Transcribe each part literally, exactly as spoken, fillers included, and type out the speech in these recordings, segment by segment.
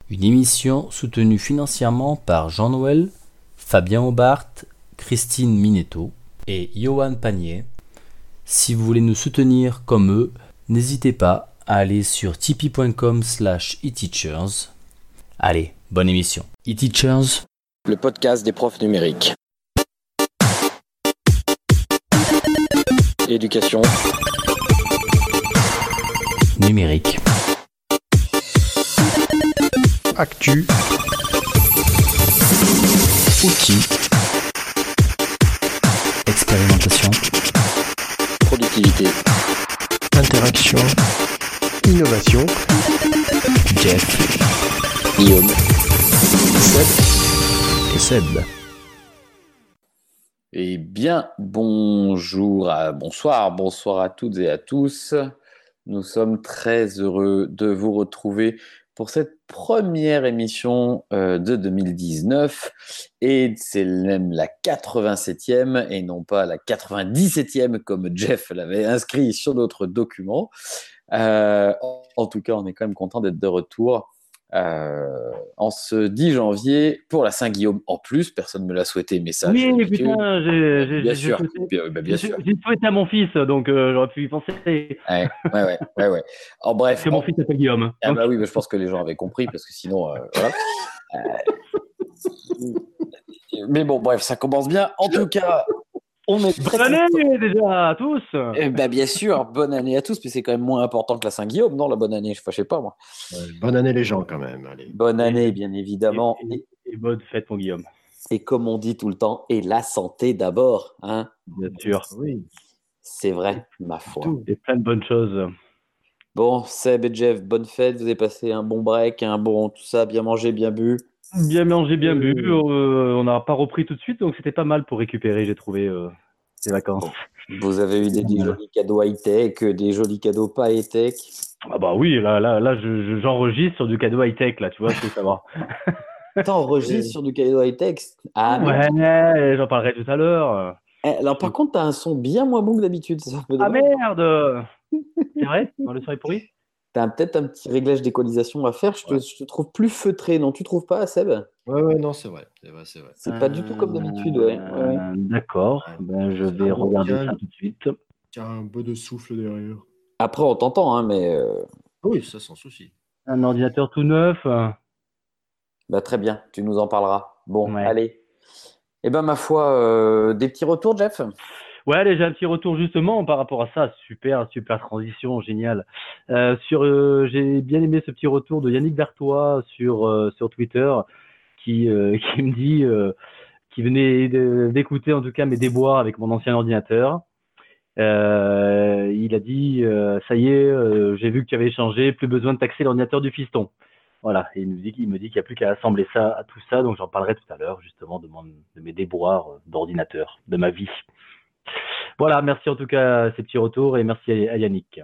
Une émission soutenue financièrement par Jean-Noël, Fabien Aubart, Christine Minetto et Johan Panier. Si vous voulez nous soutenir comme eux, n'hésitez pas à aller sur tipeee.com slash eTeachers. Allez, bonne émission. eTeachers, le podcast des profs numériques. Éducation numérique. Actu, Outils, expérimentation, productivité, interaction, innovation, Jeff, Guillaume, Seb et Seb. Eh bien, bonjour, à, bonsoir, bonsoir à toutes et à tous. Nous sommes très heureux de vous retrouver pour cette première émission euh, de deux mille dix-neuf. Et c'est même la quatre-vingt-septième et non pas la quatre-vingt-dix-septième comme Jeff l'avait inscrit sur notre document. Euh, en, en tout cas, on est quand même content d'être de retour. Euh, en ce dix janvier pour la Saint-Guillaume en plus, personne ne me l'a souhaité, mais ça, oui, je putain, j'ai, j'ai, bien j'ai, sûr, souhaité, bien, bah, bien j'ai, sûr. j'ai souhaité à mon fils, donc euh, j'aurais pu y penser. Ouais, ouais, ouais, ouais, ouais. En bref, parce que mon en... fils s'appelle Guillaume. Ah Donc... bah oui, bah, je pense que les gens avaient compris parce que sinon, euh, voilà. Euh... Mais bon, bref, ça commence bien. En tout cas, on est bonne année déjà à tous. Eh ben, bien sûr, bonne année à tous, mais c'est quand même moins important que la Saint-Guillaume, non, la bonne année, je ne sais pas moi. Ouais, bonne année les gens quand même. Allez. Bonne année, et, bien évidemment. Et, et, et bonne fête, mon Guillaume. Et comme on dit tout le temps, et la santé d'abord, hein. Bien sûr. Oui. C'est vrai, ma foi. Tout. Et plein de bonnes choses. Bon, Seb et Jeff, bonne fête, vous avez passé un bon break, un bon tout ça, bien mangé, bien bu. Bien mangé, bien bu. Euh, on n'a pas repris tout de suite, donc c'était pas mal pour récupérer, j'ai trouvé, euh, les vacances. Bon. Vous avez eu des, des jolis cadeaux high-tech, des jolis cadeaux pas high-tech. Ah bah oui, là, là, là je, je, j'enregistre sur du cadeau high-tech, là, tu vois, c'est savoir. T'enregistres sur du cadeau high-tech? Ah, ouais, mais... j'en parlerai tout à l'heure. Alors par contre, t'as un son bien moins bon que d'habitude. C'est un peu ah merde. C'est vrai? Dans le son est pourri? T'as peut-être un petit réglage d'équalisation à faire. Je te, ouais. je te trouve plus feutré, non? Tu trouves pas, Seb? Ouais, ouais, non, c'est vrai. C'est vrai, c'est vrai. C'est euh, pas du tout comme d'habitude, ouais. ouais, ouais. D'accord. Ouais. Ben, je vais regarder tiens, ça tout de suite. Tiens, un peu de souffle derrière. Après, on t'entend, hein, mais. Euh... Oui, ça sans souci. Un ordinateur tout neuf. Bah, très bien, tu nous en parleras. Bon, ouais. allez. Eh ben, ma foi, euh, des petits retours, Jeff? Ouais, allez, j'ai un petit retour justement par rapport à ça. Super, super transition, génial. Euh, sur, euh, j'ai bien aimé ce petit retour de Yannick Berthois sur euh, sur Twitter, qui euh, qui me dit, euh, qui venait de, d'écouter en tout cas mes déboires avec mon ancien ordinateur. Euh, il a dit, euh, ça y est, euh, j'ai vu que tu avais changé, plus besoin de taxer l'ordinateur du fiston. Voilà, et il me dit, il me dit qu'il n'y a plus qu'à assembler ça à tout ça, donc j'en parlerai tout à l'heure justement de, mon, de mes déboires d'ordinateur, de ma vie. Voilà, merci en tout cas à ces petits retours et merci à Yannick.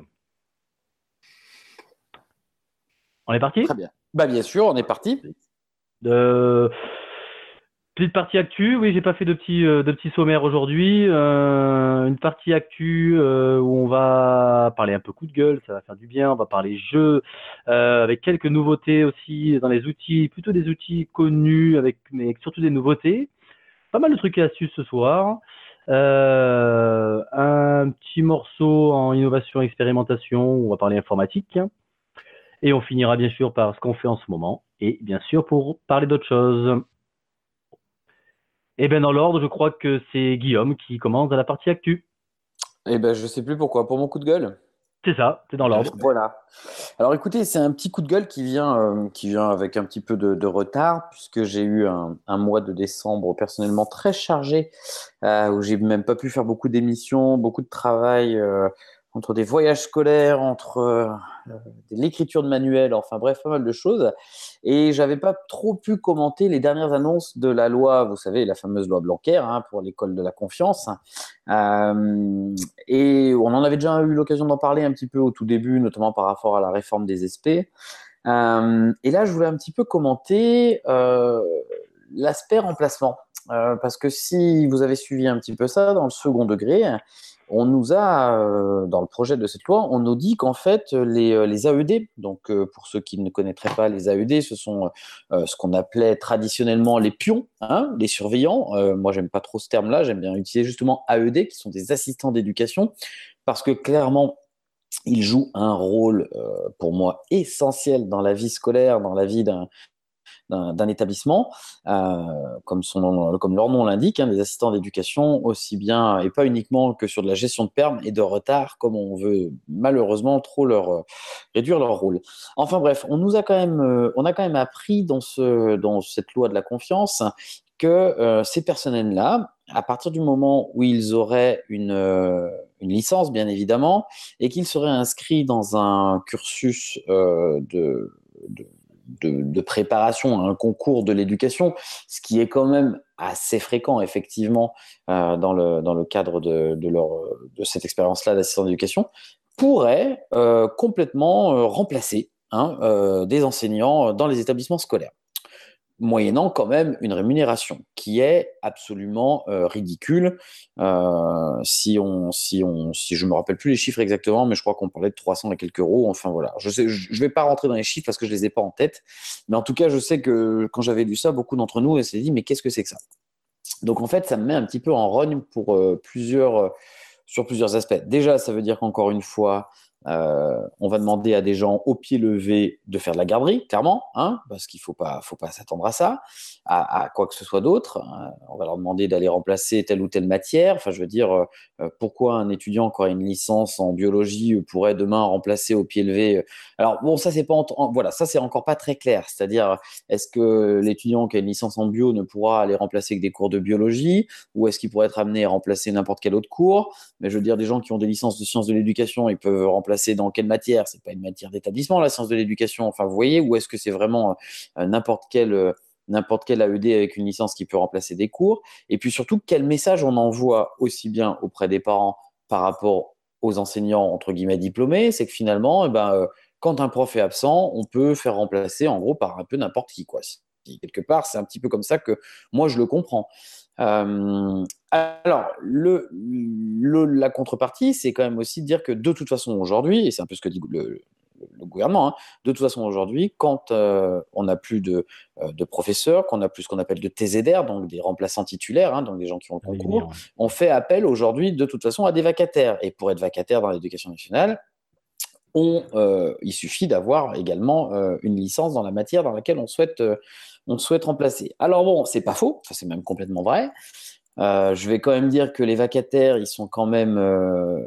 On est parti? Très bien. Bah bien sûr, on est parti. De... Petite partie actu, oui, j'ai pas fait de petits euh, de petits sommaires aujourd'hui. Euh, une partie actu euh, où on va parler un peu coup de gueule, ça va faire du bien. On va parler jeux euh, avec quelques nouveautés aussi dans les outils, plutôt des outils connus avec mais surtout des nouveautés. Pas mal de trucs et astuces ce soir. Euh, un petit morceau en innovation et expérimentation où on va parler informatique. Et on finira bien sûr par ce qu'on fait en ce moment et bien sûr pour parler d'autres choses. Et bien dans l'ordre, je crois que c'est Guillaume qui commence à la partie actu. Eh ben, je sais plus pourquoi. Pour mon coup de gueule? C'est ça, c'est dans l'ordre. Voilà. Alors écoutez, c'est un petit coup de gueule qui vient, euh, qui vient avec un petit peu de, de retard, puisque j'ai eu un, un mois de décembre personnellement très chargé, euh, où j'ai même pas pu faire beaucoup d'émissions, beaucoup de travail, euh, entre des voyages scolaires, entre euh, l'écriture de manuels, enfin bref, pas mal de choses. Et j'avais pas trop pu commenter les dernières annonces de la loi, vous savez, la fameuse loi Blanquer, hein, pour l'école de la confiance. Euh, et on en avait déjà eu l'occasion d'en parler un petit peu au tout début, notamment par rapport à la réforme des S P. Euh, et là, je voulais un petit peu commenter euh, l'aspect remplacement. Euh, parce que si vous avez suivi un petit peu ça dans le second degré, on nous a, euh, dans le projet de cette loi, on nous dit qu'en fait, les, les A E D, donc euh, pour ceux qui ne connaîtraient pas les A E D, ce sont euh, ce qu'on appelait traditionnellement les pions, hein, les surveillants. Euh, moi, j'aime pas trop ce terme-là, j'aime bien utiliser justement A E D, qui sont des assistants d'éducation, parce que clairement, ils jouent un rôle, euh, pour moi, essentiel dans la vie scolaire, dans la vie d'un d'un, d'un établissement, euh, comme, son nom, comme leur nom l'indique, hein, des assistants d'éducation, aussi bien et pas uniquement que sur de la gestion de permes et de retard, comme on veut malheureusement trop leur euh, réduire leur rôle. Enfin bref, on nous a quand même, euh, on a quand même appris dans ce, dans cette loi de la confiance que euh, ces personnels-là, à partir du moment où ils auraient une, euh, une licence, bien évidemment, et qu'ils seraient inscrits dans un cursus euh, de, de de, de préparation à un concours de l'éducation, ce qui est quand même assez fréquent, effectivement, euh, dans, le, dans le cadre de, de, leur, de cette expérience-là d'assistant d'éducation, pourrait euh, complètement euh, remplacer hein, euh, des enseignants dans les établissements scolaires, moyennant quand même une rémunération qui est absolument euh, ridicule. Euh, si on, si on, si je me rappelle plus les chiffres exactement, mais je crois qu'on parlait de trois cents et quelques euros. Enfin voilà, je sais, je, je vais pas rentrer dans les chiffres parce que je les ai pas en tête, mais en tout cas, je sais que quand j'avais lu ça, beaucoup d'entre nous s'est dit mais qu'est-ce que c'est que ça? Donc en fait, ça me met un petit peu en rogne pour euh, plusieurs, euh, sur plusieurs aspects. Déjà, ça veut dire qu'encore une fois, euh, on va demander à des gens au pied levé de faire de la garderie, clairement, hein, parce qu'il ne faut pas, faut pas s'attendre à ça, à, à quoi que ce soit d'autre. Hein. On va leur demander d'aller remplacer telle ou telle matière. Enfin, je veux dire, euh, pourquoi un étudiant qui a une licence en biologie pourrait demain remplacer au pied levé? Alors bon, ça c'est pas, en, en, voilà, ça c'est encore pas très clair. C'est-à-dire, est-ce que l'étudiant qui a une licence en bio ne pourra aller remplacer que des cours de biologie, ou est-ce qu'il pourrait être amené à remplacer n'importe quel autre cours? Mais je veux dire, des gens qui ont des licences de sciences de l'éducation, ils peuvent remplacer dans quelle matière? C'est pas une matière d'établissement, la science de l'éducation. Enfin, vous voyez, ou est-ce que c'est vraiment euh, n'importe quel, euh, n'importe quel A E D avec une licence qui peut remplacer des cours? Et puis surtout, quel message on envoie aussi bien auprès des parents par rapport aux enseignants entre guillemets diplômés? C'est que finalement, eh ben, euh, quand un prof est absent, on peut faire remplacer en gros par un peu n'importe qui, quoi. Quelque part, c'est un petit peu comme ça que moi je le comprends. Euh, alors, le, le, la contrepartie, c'est quand même aussi de dire que de toute façon aujourd'hui, et c'est un peu ce que dit le, le gouvernement, hein, de toute façon aujourd'hui, quand euh, on n'a plus de, euh, de professeurs, qu'on n'a plus ce qu'on appelle de T Z R, donc des remplaçants titulaires, hein, donc des gens qui ont le concours, Bien, ouais. on fait appel aujourd'hui de toute façon à des vacataires. Et pour être vacataire dans l'éducation nationale, on, euh, il suffit d'avoir également euh, une licence dans la matière dans laquelle on souhaite, euh, on souhaite remplacer. Alors bon, c'est pas faux, ça c'est même complètement vrai. Euh, je vais quand même dire que les vacataires, ils sont quand même, euh,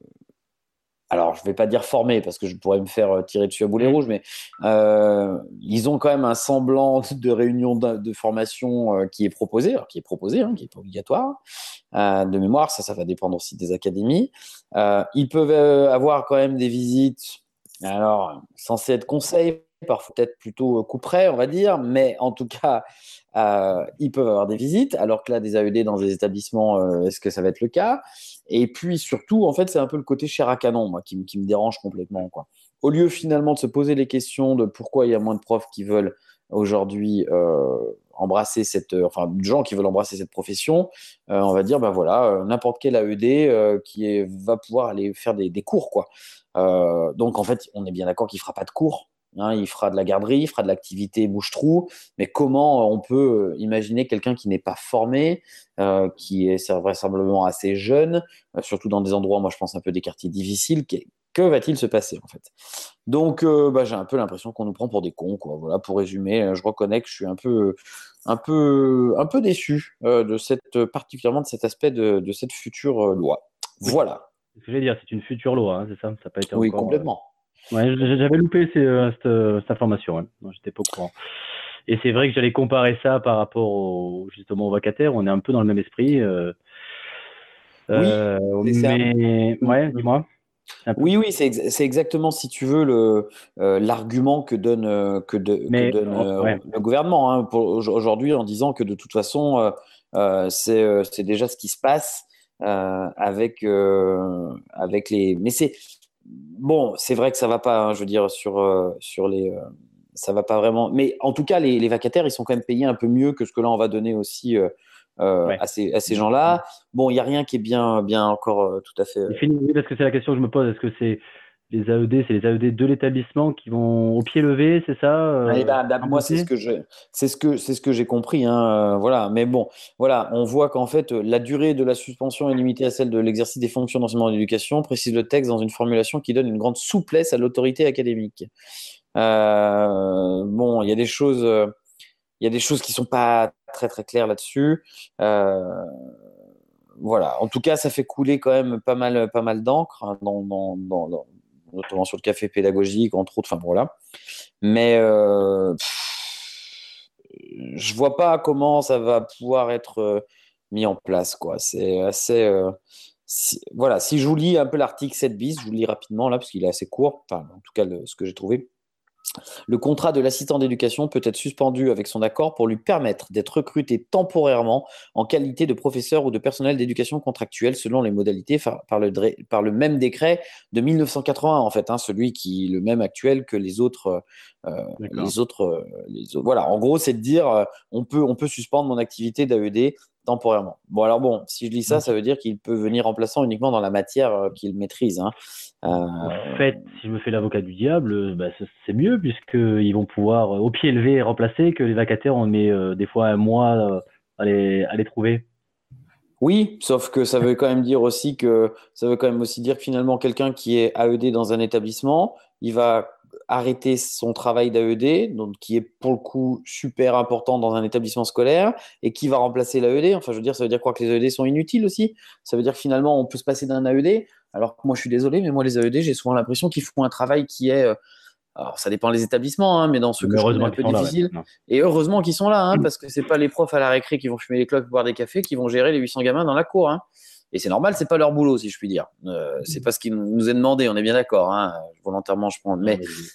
alors je vais pas dire formés parce que je pourrais me faire tirer dessus à boulet rouge, mais euh, ils ont quand même un semblant de réunion de, de formation euh, qui est proposé, alors qui est proposé, hein, qui est pas obligatoire. Euh, de mémoire, ça, ça va dépendre aussi des académies. Euh, ils peuvent euh, avoir quand même des visites, alors censées être conseils, parfois peut-être plutôt coup près, on va dire, mais en tout cas, euh, ils peuvent avoir des visites, alors que là, des A E D dans des établissements, euh, est-ce que ça va être le cas? Et puis surtout, en fait, c'est un peu le côté chair à canon, moi, qui, qui me dérange complètement, quoi. Au lieu finalement de se poser les questions de pourquoi il y a moins de profs qui veulent aujourd'hui euh, embrasser cette, euh, enfin, de gens qui veulent embrasser cette profession, euh, on va dire, ben voilà, euh, n'importe quel A E D euh, qui est, va pouvoir aller faire des, des cours, quoi. Euh, donc en fait, on est bien d'accord qu'il fera pas de cours. Hein, il fera de la garderie, il fera de l'activité bouche-trou, mais comment on peut imaginer quelqu'un qui n'est pas formé, euh, qui est vraisemblablement assez jeune, euh, surtout dans des endroits, moi je pense un peu des quartiers difficiles, que, que va-t-il se passer en fait? Donc euh, bah, j'ai un peu l'impression qu'on nous prend pour des cons, quoi. Voilà, pour résumer, je reconnais que je suis un peu, un peu, un peu déçu euh, de cette, particulièrement de cet aspect de, de cette future euh, loi. Oui. Voilà. C'est ce que je vais dire, c'est une future loi, hein, c'est ça? Ça n'a pas été Oui, encore. complètement. Euh... Ouais, j'avais loupé ces, euh, cette, cette information, hein. Non, j'étais pas au courant. Et c'est vrai que j'allais comparer ça par rapport au, justement aux vacataires. On est un peu dans le même esprit. Euh, oui, euh, c'est mais un... ouais, dis-moi. Oui, oui, c'est ex- c'est exactement, si tu veux, le, euh, l'argument que donne, euh, que de- que Mais donne oh, euh, ouais. le gouvernement hein, pour, aujourd'hui en disant que de toute façon, euh, euh, c'est, euh, c'est déjà ce qui se passe euh, avec, euh, avec les. Mais c'est bon, c'est vrai que ça va pas, hein, je veux dire, sur, euh, sur les. Euh, ça va pas vraiment. Mais en tout cas, les, les vacataires, ils sont quand même payés un peu mieux que ce que là, on va donner aussi. Euh, euh, Ouais. à ces, à ces gens-là. Bon, il n'y a rien qui est bien, bien encore euh, tout à fait. euh, Défini, oui, parce que c'est la question que je me pose. Est-ce que c'est les A E D, c'est les A E D de l'établissement qui vont au pied levé, c'est ça, Eh euh, ben, d'ab- sans moi, c'est ce bosser? que je, c'est ce que, c'est ce que j'ai compris, hein, euh, voilà. Mais bon, voilà, on voit qu'en fait, euh, la durée de la suspension est limitée à celle de l'exercice des fonctions d'enseignement et d'éducation, précise le texte dans une formulation qui donne une grande souplesse à l'autorité académique. Euh, bon, il y a des choses, euh, il y a des choses qui sont pas très très claires là-dessus. Euh, voilà. En tout cas, ça fait couler quand même pas mal, pas mal d'encre, hein, dans, dans, dans, dans- notamment sur le café pédagogique, entre autres. Enfin, voilà. Mais euh, pff, je vois pas comment ça va pouvoir être euh, mis en place, quoi. C'est assez. euh, si- voilà. Si je vous lis un peu l'article sept bis, je vous le lis rapidement là, parce qu'il est assez court. Enfin, en tout cas, le- ce que j'ai trouvé. Le contrat de l'assistant d'éducation peut être suspendu avec son accord pour lui permettre d'être recruté temporairement en qualité de professeur ou de personnel d'éducation contractuel selon les modalités fa- par le, dre- par le même décret de mille neuf cent quatre-vingt-un, en fait, hein, celui qui le même actuel que les autres. euh, D'accord. les autres, euh, les autres- Voilà, en gros, c'est de dire euh, on peut, on peut suspendre mon activité d'A E D temporairement. Bon, alors bon, si je lis ça, ça veut dire qu'il peut venir remplaçant uniquement dans la matière euh, qu'il maîtrise, hein. Euh, En fait, si je me fais l'avocat du diable, euh, bah, c'est c'est mieux puisqu'ils vont pouvoir euh, au pied levé remplacer que les vacataires, on met euh, des fois un mois euh, à les, à les trouver. Oui, sauf que ça veut quand même dire aussi que ça veut quand même aussi dire que finalement quelqu'un qui est A E D dans un établissement, il va arrêter son travail d'A E D, donc qui est pour le coup super important dans un établissement scolaire, et qui va remplacer l'A E D. Enfin, je veux dire, ça veut dire quoi, que les A E D sont inutiles aussi? Ça veut dire que finalement on peut se passer d'un A E D, alors que moi je suis désolé, mais moi les A E D, j'ai souvent l'impression qu'ils font un travail qui est euh, alors, ça dépend des établissements, hein, mais dans ceux Mais que je connais heureusement un qu'ils peu sont là, ouais. difficiles. Non. Et heureusement qu'ils sont là, hein, parce que c'est pas les profs à la récré qui vont fumer les clopes, boire des cafés, qui vont gérer les huit cents gamins dans la cour, hein. Et c'est normal, c'est pas leur boulot, si je puis dire. Euh, c'est pas ce qui nous est demandé, on est bien d'accord, hein. Volontairement, je prends. Non, Mais mais je...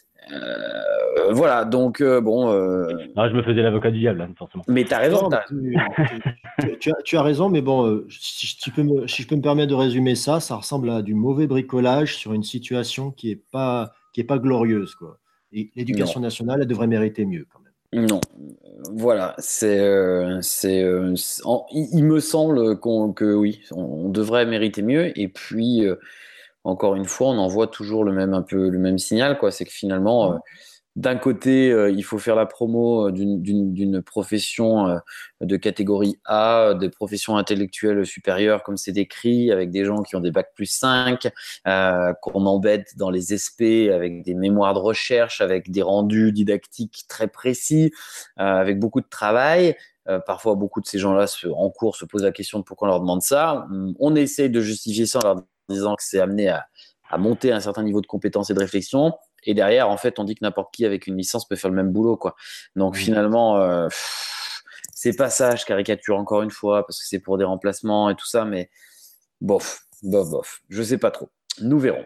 euh, voilà, donc euh, bon. Euh, non, je me faisais l'avocat du diable, hein, forcément. Mais t'as raison, Non, mais t'as raison. tu, tu- tu- tu as, tu as raison, mais bon, euh, si, je- tu peux me, si je peux me permettre de résumer ça, ça ressemble à du mauvais bricolage sur une situation qui est pas, qui est pas glorieuse, quoi. Et Non, l'éducation nationale, elle devrait mériter mieux, quand même. non. Voilà, c'est, euh, c'est, euh, c'est- en- il, il me semble qu'on, que oui, on, on devrait mériter mieux. Et puis, euh, encore une fois, on envoie toujours le même, un peu le même signal, quoi. C'est que finalement, euh, d'un côté, euh, il faut faire la promo euh, d'une, d'une, d'une profession euh, de catégorie A, des professions intellectuelles supérieures, comme c'est décrit, avec des gens qui ont des bacs plus cinq, euh, qu'on embête dans les S P avec des mémoires de recherche, avec des rendus didactiques très précis, euh, avec beaucoup de travail. Euh, parfois, beaucoup de ces gens-là se, en cours se posent la question de pourquoi on leur demande ça. On, on essaye de justifier ça en leur disant que c'est amené à, à monter un certain niveau de compétence et de réflexion. Et derrière, en fait, on dit que n'importe qui avec une licence peut faire le même boulot, quoi. Donc Mmh. finalement, euh, pff, c'est pas ça, je caricature encore une fois, parce que c'est pour des remplacements et tout ça, mais bof, bof, bof. Je sais pas trop. Nous verrons.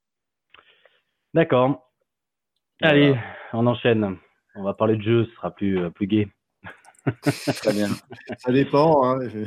D'accord. Voilà. Allez, on enchaîne. On va parler de jeu, ce sera plus, euh, plus gai. Très bien. Ça dépend, hein. Je-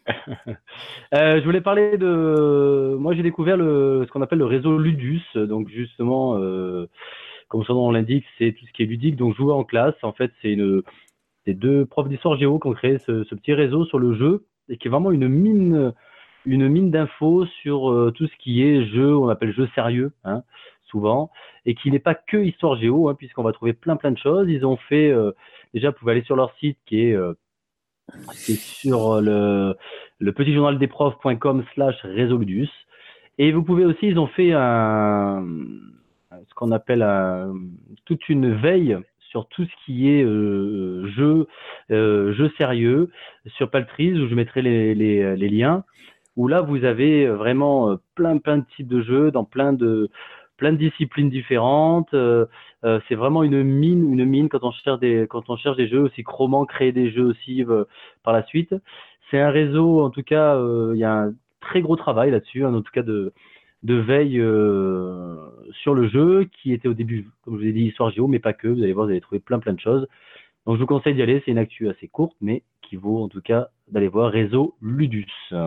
Euh, je voulais parler de. Moi, j'ai découvert le, ce qu'on appelle le réseau Ludus. Donc, justement, euh, comme son nom l'indique, c'est tout ce qui est ludique. Donc, jouer en classe. En fait, c'est une, c'est deux profs d'histoire géo qui ont créé ce, ce petit réseau sur le jeu et qui est vraiment une mine, une mine d'infos sur euh, tout ce qui est jeu, on appelle jeu sérieux, hein, souvent, et qui n'est pas que histoire géo, hein, puisqu'on va trouver plein plein de choses. Ils ont fait, euh, déjà, vous pouvez aller sur leur site qui est euh, qui est sur le, le petit journal des profs point com slash résoludus. Et vous pouvez aussi, ils ont fait un, ce qu'on appelle un, toute une veille sur tout ce qui est euh, jeu, euh, jeu sérieux sur Paltriz, où je mettrai les, les, les liens, où là vous avez vraiment plein plein de types de jeux dans plein de plein de disciplines différentes. Euh, euh, c'est vraiment une mine, une mine quand on cherche des quand on cherche des jeux aussi. Comment créer des jeux aussi euh, par la suite. C'est un réseau, en tout cas, euh, il y a un très gros travail là-dessus, hein, en tout cas de de veille euh, sur le jeu, qui était au début, comme je vous ai dit, histoire géo, mais pas que. Vous allez voir, vous allez trouver plein plein de choses. Donc je vous conseille d'y aller. C'est une actu assez courte, mais qui vaut en tout cas d'aller voir réseau Ludus.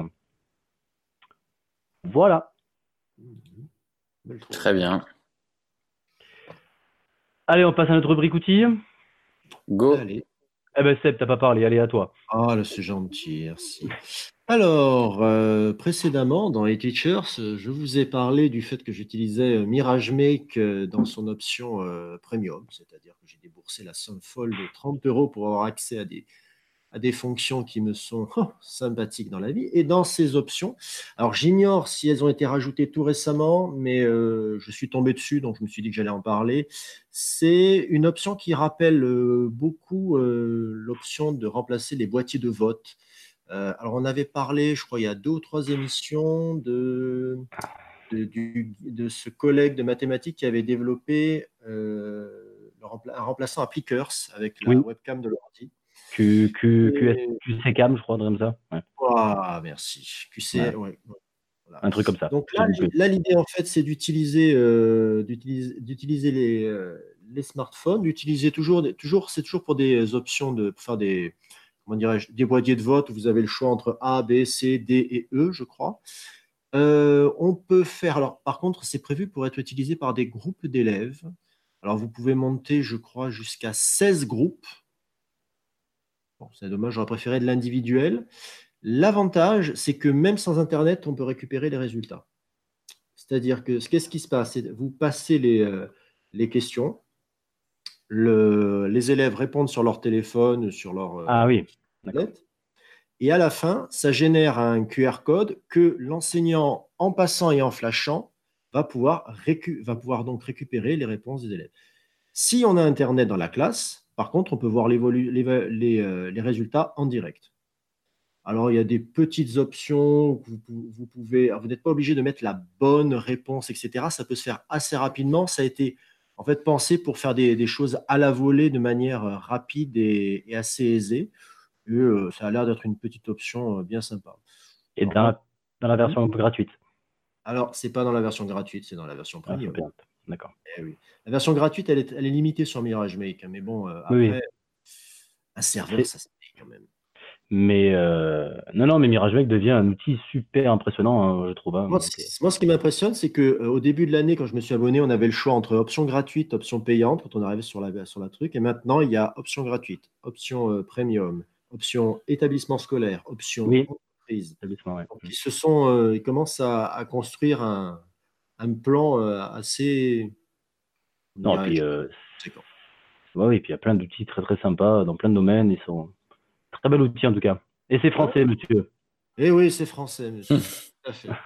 Voilà. Belle trouvaille. Très bien. Allez, on passe à notre rubrique outils. Go. Allez. Eh ben Seb, t'as pas parlé, allez à toi. Ah, là, c'est gentil, merci. Alors, euh, précédemment, dans les Teachers, euh, je vous ai parlé du fait que j'utilisais euh, MirageMake euh, dans son option euh, Premium, c'est-à-dire que j'ai déboursé la somme folle de trente euros pour avoir accès à des, à des fonctions qui me sont oh, sympathiques dans la vie. Et dans ces options, alors j'ignore si elles ont été rajoutées tout récemment, mais euh, je suis tombé dessus, donc je me suis dit que j'allais en parler. C'est une option qui rappelle euh, beaucoup euh, l'option de remplacer les boîtiers de vote. Euh, alors on avait parlé, je crois, il y a deux ou trois émissions de, de, du- de ce collègue de mathématiques qui avait développé euh, le rempla- un remplaçant à Plickers avec la Oui, webcam de l'ordi. Q, Q, QS, Et QCCam, je crois, comme ça. Ouais, ah, merci. Q C, voilà. ouais, ouais, voilà. Un truc comme ça, Donc sur là, Google. là, l'idée, en fait, c'est d'utiliser euh, d'utiliser, d'utiliser les, euh, les smartphones, d'utiliser toujours, des- toujours, c'est toujours pour des options de pour faire des, comment dirais-je, des boîtiers de vote où vous avez le choix entre A, B, C, D et E, je crois. Euh, on peut faire, alors par contre, c'est prévu pour être utilisé par des groupes d'élèves. Alors vous pouvez monter, je crois, jusqu'à seize groupes. Bon, c'est dommage, j'aurais préféré de l'individuel. L'avantage, c'est que même sans Internet, on peut récupérer les résultats. C'est-à-dire que qu'est-ce qui se passe? C'est vous passez les, euh, les questions, le- les élèves répondent sur leur téléphone, sur leur Ah euh, oui, d'accord. tablette, et à la fin, ça génère un Q R code que l'enseignant, en passant et en flashant, va pouvoir, récu- va pouvoir donc récupérer les réponses des élèves. Si on a Internet dans la classe, par contre, on peut voir l'évolu- l'éva- les, euh, les résultats en direct. Alors, il y a des petites options que vous, pou- vous pouvez. Alors, vous n'êtes pas obligé de mettre la bonne réponse, et cetera. Ça peut se faire assez rapidement. Ça a été en fait pensé pour faire des, des choses à la volée de manière euh, rapide et, et assez aisée. Et euh, ça a l'air d'être une petite option euh, bien sympa. Et Alors, dans moi, la, dans la version un peu gratuite, alors, c'est pas dans la version gratuite, c'est dans la version la version premium. payante. D'accord. Eh oui. La version gratuite, elle est, elle est limitée sur MirageMake, hein, mais bon, euh, Oui, oui. après, un serveur, C'est- ça se paye quand même. Mais euh, non, non, mais MirageMake devient un outil super impressionnant, hein, je trouve. Hein, Moi, donc, euh, c- moi, ce qui m'impressionne, c'est que euh, au début de l'année, quand je me suis abonné, on avait le choix entre option gratuite, option payante, quand on arrivait sur la, sur la truc. Et maintenant, il y a option gratuite, option euh, premium, option établissement scolaire, option oui, entreprise. établissement, ouais. Donc, Mm. ils se sont, euh, ils commencent à, à construire un, un plan euh, assez, comment Non, et puis, dirais-je, euh, conséquent. ouais, oui, puis il y a plein d'outils très très sympas dans plein de domaines. Ils sont très bel outil en tout cas. Et c'est Ouais. français, monsieur. Eh oui, c'est français, monsieur. Tout à fait.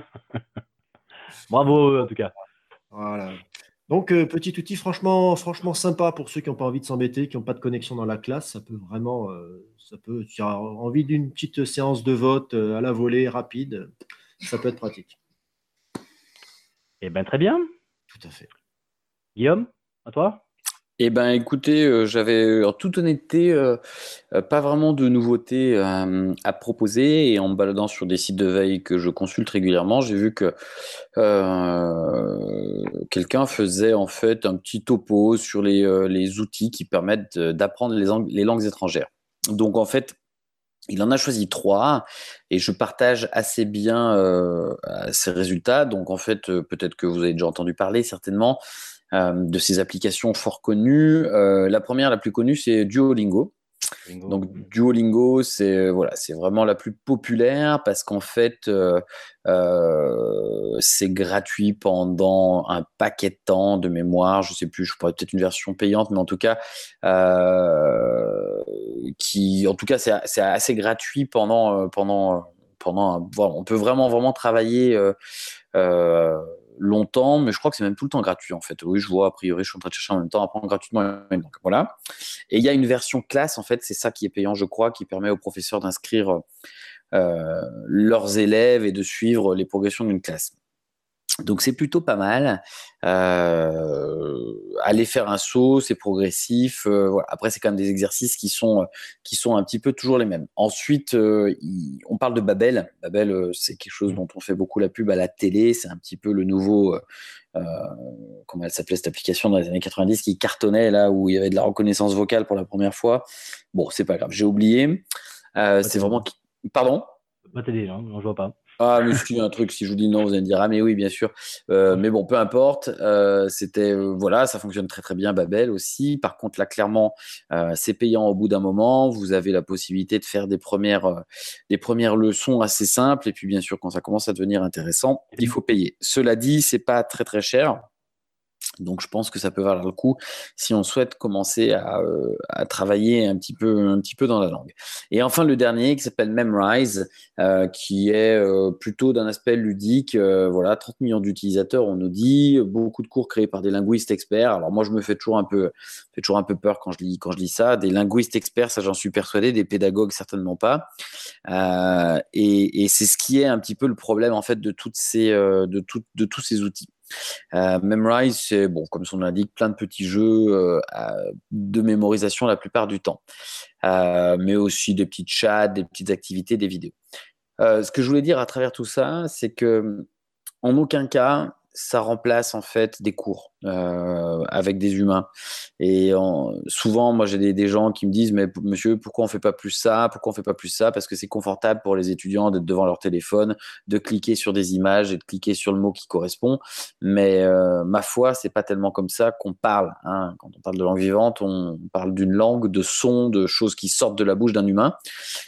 Bravo eux, en tout cas. Voilà. Donc, euh, petit outil franchement, franchement sympa pour ceux qui n'ont pas envie de s'embêter, qui n'ont pas de connexion dans la classe. Ça peut vraiment, euh, ça peut, tu as envie d'une petite séance de vote euh, à la volée, rapide, ça peut être pratique. Eh ben très bien. Tout à fait. Guillaume, à toi? Eh ben, écoutez, euh, j'avais en toute honnêteté euh, euh, pas vraiment de nouveautés euh, à proposer et en me baladant sur des sites de veille que je consulte régulièrement, j'ai vu que euh, quelqu'un faisait en fait un petit topo sur les, euh, les outils qui permettent euh, d'apprendre les, ang- les langues étrangères. Donc en fait, il en a choisi trois et je partage assez bien euh, ces résultats. Donc en fait, euh, peut-être que vous avez déjà entendu parler certainement euh, de ces applications fort connues. Euh, la première, la plus connue, c'est Duolingo. Bingo. Donc Duolingo, c'est voilà, c'est vraiment la plus populaire parce qu'en fait, euh, euh, c'est gratuit pendant un paquet de temps de mémoire. Je sais plus, je pourrais peut-être une version payante, mais en tout cas, euh, qui, en tout cas, c'est c'est assez gratuit pendant euh, pendant pendant. Un- voilà, on peut vraiment vraiment travailler. Euh, euh, longtemps, mais je crois que c'est même tout le temps gratuit en fait. Oui, je vois, a priori, je suis en train de chercher en même temps, apprendre gratuitement. Donc voilà. Et il y a une version classe, en fait, c'est ça qui est payant, je crois, qui permet aux professeurs d'inscrire euh, leurs élèves et de suivre les progressions d'une classe. Donc c'est plutôt pas mal. Euh, aller faire un saut, c'est progressif. Euh, voilà. Après, c'est quand même des exercices qui sont qui sont un petit peu toujours les mêmes. Ensuite, euh, il- on parle de Babel. Babel, euh, c'est quelque chose dont on fait beaucoup la pub à la télé. C'est un petit peu le nouveau. Euh, euh, comment elle s'appelait cette application dans les années quatre-vingt-dix qui cartonnait là où il y avait de la reconnaissance vocale pour la première fois. Bon, c'est pas grave, j'ai oublié. Euh, Pas c'est t'aider. vraiment. Pardon? Pas t'aider, hein, je vois pas. Ah, mais si, un truc, si je vous dis non, vous allez me dire, ah, mais oui, bien sûr. Euh, mais bon, peu importe. Euh, c'était, euh, voilà, ça fonctionne très, très bien, Babel aussi. Par contre, là, clairement, euh, c'est payant au bout d'un moment. Vous avez la possibilité de faire des premières, euh, des premières leçons assez simples. Et puis, bien sûr, quand ça commence à devenir intéressant, il faut payer. Cela dit, c'est pas très, très cher. Donc, je pense que ça peut valoir le coup si on souhaite commencer à, euh, à travailler un petit peu, un petit peu dans la langue. Et enfin, le dernier qui s'appelle Memrise, euh, qui est euh, plutôt d'un aspect ludique. Euh, voilà, trente millions d'utilisateurs, on nous dit, beaucoup de cours créés par des linguistes experts. Alors moi, je me fais toujours un peu, fait toujours un peu peur quand je lis, quand je lis ça. Des linguistes experts, ça j'en suis persuadé. Des pédagogues, certainement pas. Euh, et, et c'est ce qui est un petit peu le problème en fait de toutes ces, euh, de tout, de tous ces outils. Euh, Memrise, c'est, bon, comme son nom l'indique, plein de petits jeux euh, de mémorisation la plupart du temps, euh, mais aussi des petits chats, des petites activités, des vidéos. Euh, ce que je voulais dire à travers tout ça, c'est que en aucun cas, ça remplace en fait des cours euh, avec des humains. Et en, souvent, moi, j'ai des, des gens qui me disent, mais monsieur, pourquoi on fait pas plus ça? Pourquoi on fait pas plus ça? Parce que c'est confortable pour les étudiants d'être devant leur téléphone, de cliquer sur des images et de cliquer sur le mot qui correspond. Mais euh, ma foi, c'est pas tellement comme ça qu'on parle. Hein. Quand on parle de langue vivante, on parle d'une langue, de sons, de choses qui sortent de la bouche d'un humain.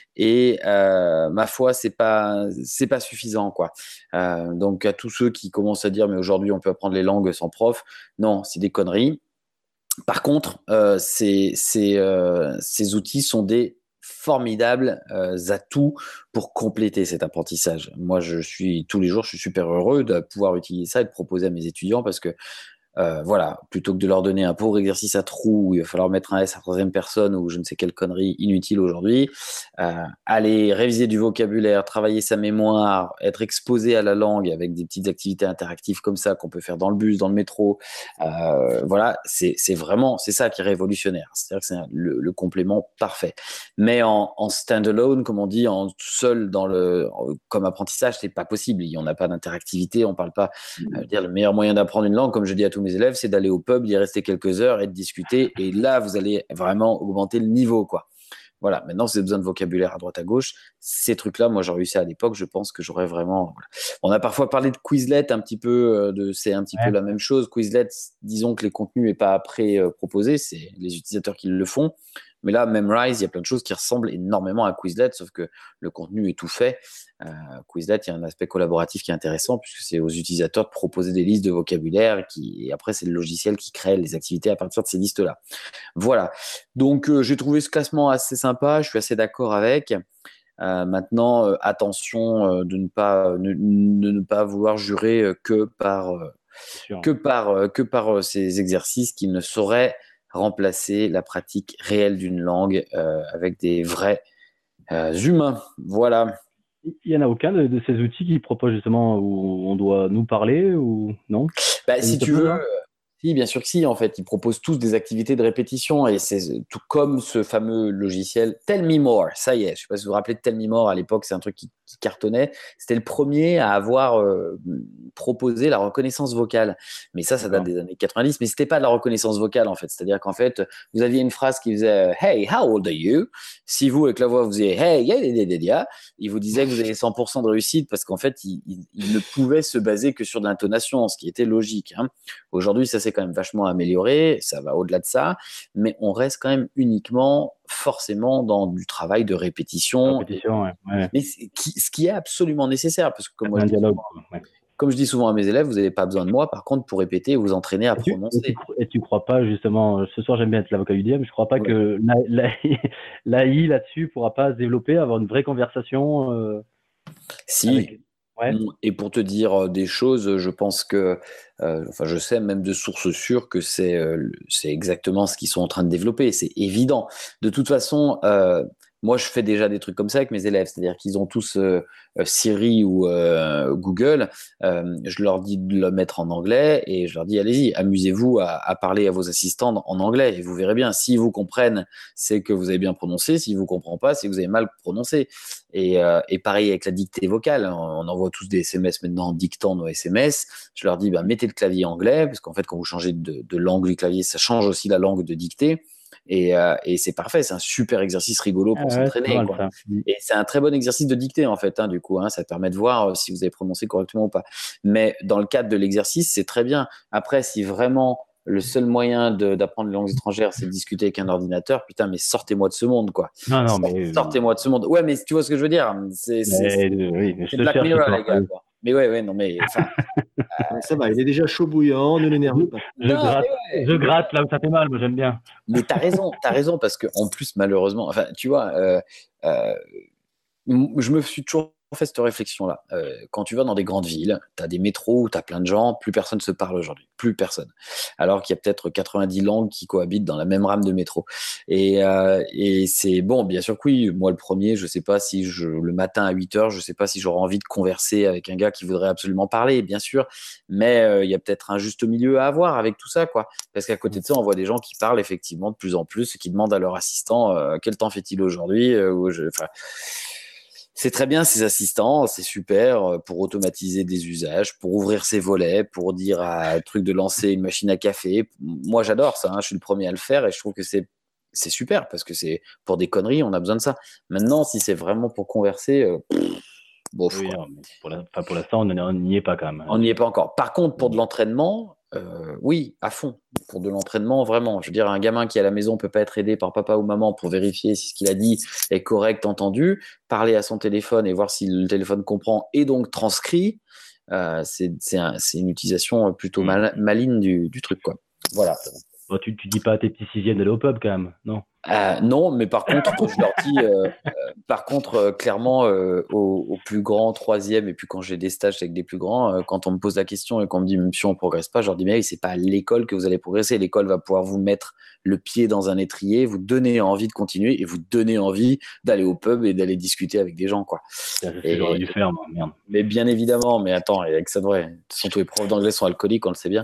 Et euh, ma foi, c'est pas c'est pas suffisant quoi. Euh, donc à tous ceux qui commencent à dire mais aujourd'hui on peut apprendre les langues sans prof, non, c'est des conneries. Par contre, euh, ces, ces, euh, ces outils sont des formidables euh, atouts pour compléter cet apprentissage. Moi, je suis tous les jours, je suis super heureux de pouvoir utiliser ça et de proposer à mes étudiants parce que euh, voilà, plutôt que de leur donner un pauvre exercice à trous où il va falloir mettre un S à troisième personne ou je ne sais quelle connerie inutile aujourd'hui, euh, aller réviser du vocabulaire, travailler sa mémoire, être exposé à la langue avec des petites activités interactives comme ça qu'on peut faire dans le bus, dans le métro, euh, voilà, c'est, c'est vraiment, c'est ça qui est révolutionnaire. C'est-à-dire que c'est un, le, le complément parfait. Mais en, en stand-alone, comme on dit, en seul dans le, comme apprentissage, c'est pas possible. Il n'y en a pas d'interactivité, on parle pas, euh, dire le meilleur moyen d'apprendre une langue, comme je dis à tous mes élèves, c'est d'aller au pub, d'y rester quelques heures et de discuter. Et là, vous allez vraiment augmenter le niveau, quoi. Voilà. Maintenant, si vous avez besoin de vocabulaire à droite à gauche, ces trucs-là, moi, j'aurais eu ça à l'époque. Je pense que j'aurais vraiment. Voilà. On a parfois parlé de Quizlet, un petit peu de, c'est un petit ouais. peu la même chose. Quizlet, disons que les contenus n'est pas après euh, proposé, c'est les utilisateurs qui le font. Mais là, Memrise, il y a plein de choses qui ressemblent énormément à Quizlet, sauf que le contenu est tout fait. Euh, Quizlet, il y a un aspect collaboratif qui est intéressant, puisque c'est aux utilisateurs de proposer des listes de vocabulaire, qui, et après, c'est le logiciel qui crée les activités à partir de ces listes-là. Voilà. Donc, euh, j'ai trouvé ce classement assez sympa, je suis assez d'accord avec. Euh, maintenant, euh, attention euh, de, ne pas, ne, de ne pas vouloir jurer euh, que par, euh, que par, euh, que par euh, ces exercices qui ne sauraient remplacer la pratique réelle d'une langue euh, avec des vrais euh, humains. Voilà. Il n'y en a aucun de, de ces outils qui proposent justement où on doit nous parler ou non? Bah, si tu veux, si, bien sûr que si. En fait, ils proposent tous des activités de répétition et c'est tout comme ce fameux logiciel Tell Me More. Ça y est, je ne sais pas si vous vous rappelez de Tell Me More à l'époque, c'est un truc qui, qui cartonnait. C'était le premier à avoir euh, proposé la reconnaissance vocale. Mais ça, ça date des années quatre-vingt-dix. Mais c'était pas de la reconnaissance vocale en fait. C'est-à-dire qu'en fait, vous aviez une phrase qui faisait Hey, how old are you? Si vous avec la voix vous disiez Hey, yeah, yeah, yeah, yeah, il vous disait que vous avez cent pour cent de réussite parce qu'en fait, il, il, il ne pouvait se baser que sur de l'intonation, ce qui était logique. Hein. Aujourd'hui, ça c'est quand même vachement amélioré, ça va au-delà de ça, mais on reste quand même uniquement forcément dans du travail de répétition. répétition ouais, ouais. Mais qui, ce qui est absolument nécessaire, parce que comme, moi, un je dis, dialogue, ouais. comme je dis souvent à mes élèves, vous n'avez pas besoin de moi, par contre, pour répéter, vous entraîner à et tu, prononcer. Et tu, et tu crois pas, justement, ce soir j'aime bien être l'avocat du diable, je crois pas ouais. que l'A I là-dessus pourra pas se développer, avoir une vraie conversation euh, Si. Avec... Ouais. Et pour te dire des choses, je pense que, euh, enfin, je sais même de sources sûres que c'est, euh, c'est exactement ce qu'ils sont en train de développer. C'est évident. De toute façon, euh, moi, je fais déjà des trucs comme ça avec mes élèves, c'est-à-dire qu'ils ont tous euh, Siri ou euh, Google. Euh, je leur dis de le mettre en anglais et je leur dis allez-y, amusez-vous à, à parler à vos assistants en anglais et vous verrez bien. S'ils vous comprennent, c'est que vous avez bien prononcé. S'ils vous comprennent pas, c'est que vous avez mal prononcé. Et, euh, et pareil avec la dictée vocale. On envoie tous des S M S maintenant en dictant nos S M S. Je leur dis bah, mettez le clavier anglais parce qu'en fait, quand vous changez de, de langue du clavier, ça change aussi la langue de dictée. Et, euh, et c'est parfait, c'est un super exercice rigolo pour Ah ouais, s'entraîner. c'est pas mal, Quoi. ça. Et c'est un très bon exercice de dictée, en fait, hein, du coup. Hein, ça permet de voir euh, si vous avez prononcé correctement ou pas. Mais dans le cadre de l'exercice, c'est très bien. Après, si vraiment le seul moyen de, d'apprendre les langues étrangères, c'est de discuter avec un ordinateur, putain, mais sortez-moi de ce monde, quoi. Non, non, Sort- mais, Sortez-moi de ce monde. Ouais, mais tu vois ce que je veux dire? C'est, c'est, mais, euh, oui, mais je c'est te Black cherche ce Mirror, soir. les gars, quoi. Mais ouais, ouais, non, mais enfin, Ouais, ça va, il est déjà chaud bouillant, ne l'énerve pas. Je non, gratte, mais ouais. je gratte là où ça fait mal, moi j'aime bien. Mais t'as raison, t'as raison, parce que en plus, malheureusement, enfin, tu vois, euh, euh, je me suis toujours fait cette réflexion-là. Euh, quand tu vas dans des grandes villes, tu as des métros où tu as plein de gens, plus personne se parle aujourd'hui. Plus personne. Alors qu'il y a peut-être quatre-vingt-dix langues qui cohabitent dans la même rame de métro. Et, euh, et c'est bon, bien sûr que oui, moi le premier, je sais pas si je, le matin à huit heures, je sais pas si j'aurais envie de converser avec un gars qui voudrait absolument parler, bien sûr. Mais euh, il y a peut-être un juste milieu à avoir avec tout ça, quoi. Parce qu'à côté de ça, on voit des gens qui parlent effectivement de plus en plus, qui demandent à leur assistant euh, quel temps fait-il aujourd'hui. euh, ou je, enfin, c'est très bien ces assistants, c'est super pour automatiser des usages, pour ouvrir ses volets, pour dire à un truc de lancer une machine à café. Moi, j'adore ça, hein, je suis le premier à le faire et je trouve que c'est c'est super parce que c'est pour des conneries, on a besoin de ça. Maintenant, si c'est vraiment pour converser, euh, pff, bof, Oui, quoi. non, mais pour la- enfin, pour l'instant, on n'en- on n'y est pas quand même. On n'y est pas encore. Par contre, pour de l'entraînement, euh, oui, à fond. Pour de l'entraînement, vraiment. Je veux dire, un gamin qui est à la maison ne peut pas être aidé par papa ou maman pour vérifier si ce qu'il a dit est correct, entendu. Parler à son téléphone et voir si le téléphone comprend et donc transcrit, euh, c'est c'est un- c'est une utilisation plutôt mal- maligne du, du truc, quoi. Voilà. Bon, tu, tu dis pas à tes petits sixièmes d'aller au pub quand même, non? Euh, non, mais par contre, je leur dis, euh, euh, par contre, euh, clairement, euh, au, au plus grand troisième, et puis quand j'ai des stages avec des plus grands, euh, quand on me pose la question et qu'on me dit, monsieur, on progresse pas, je leur dis, mais oui, c'est pas à l'école que vous allez progresser. L'école va pouvoir vous mettre le pied dans un étrier, vous donner envie de continuer et vous donner envie d'aller au pub et d'aller discuter avec des gens, quoi. C'est ce que Et, j'aurais dû faire, moi, merde. mais bien évidemment, mais attends, et avec ça devrait. De toute façon, tous les profs d'anglais sont alcooliques, on le sait bien.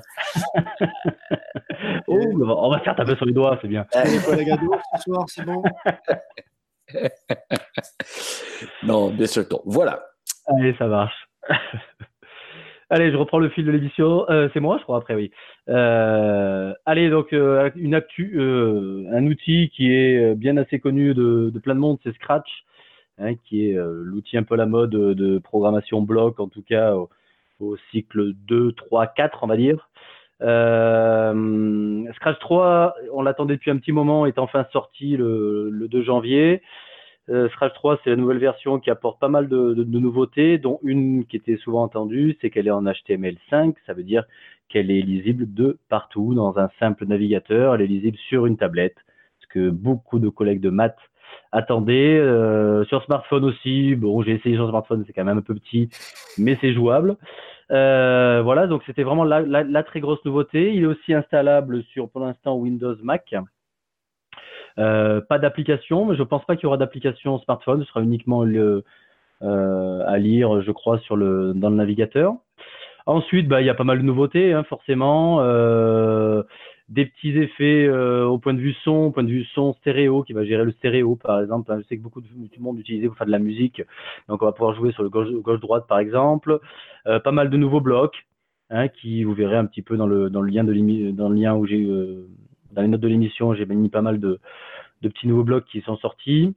Oh, on va- on va se faire taper sur les doigts, c'est bien. Euh, Les collègues ados ce soir, c'est bon? non, bien sûr que non. Voilà. Allez, ça marche. Allez, je reprends le fil de l'émission. Euh, c'est moi, je crois, après, oui. Euh, allez, donc, euh, une actu, euh, un outil qui est bien assez connu de, de plein de monde, c'est Scratch, hein, qui est euh, l'outil un peu à la mode de, de programmation bloc, en tout cas au, au cycle deux, trois, quatre, on va dire. Euh, Scratch trois, on l'attendait depuis un petit moment, est enfin sorti le, le deux janvier. Euh, Scratch trois, c'est la nouvelle version qui apporte pas mal de, de, de nouveautés, dont une qui était souvent attendue, c'est qu'elle est en H T M L cinq. Ça veut dire qu'elle est lisible de partout dans un simple navigateur. Elle est lisible sur une tablette, ce que beaucoup de collègues de maths attendaient. Euh, sur smartphone aussi. Bon, j'ai essayé sur smartphone, c'est quand même un peu petit, mais c'est jouable. Euh, voilà, donc c'était vraiment la, la, la très grosse nouveauté. Il est aussi installable sur, pour l'instant, Windows Mac. Euh, pas d'application, mais je pense pas qu'il y aura d'application smartphone. Ce sera uniquement le, euh, à lire, je crois, sur le, dans le navigateur. Ensuite, bah, il y a pas mal de nouveautés, hein, forcément. Euh, des petits effets euh, au point de vue son, au point de vue son stéréo, qui va gérer le stéréo, par exemple. Je sais que beaucoup de tout le monde utilisait pour faire de la musique, donc on va pouvoir jouer sur le gauche, gauche-droite, par exemple. Euh, pas mal de nouveaux blocs, hein, qui vous verrez un petit peu dans le dans le lien de dans le lien où j'ai euh, dans les notes de l'émission, j'ai mis pas mal de de petits nouveaux blocs qui sont sortis.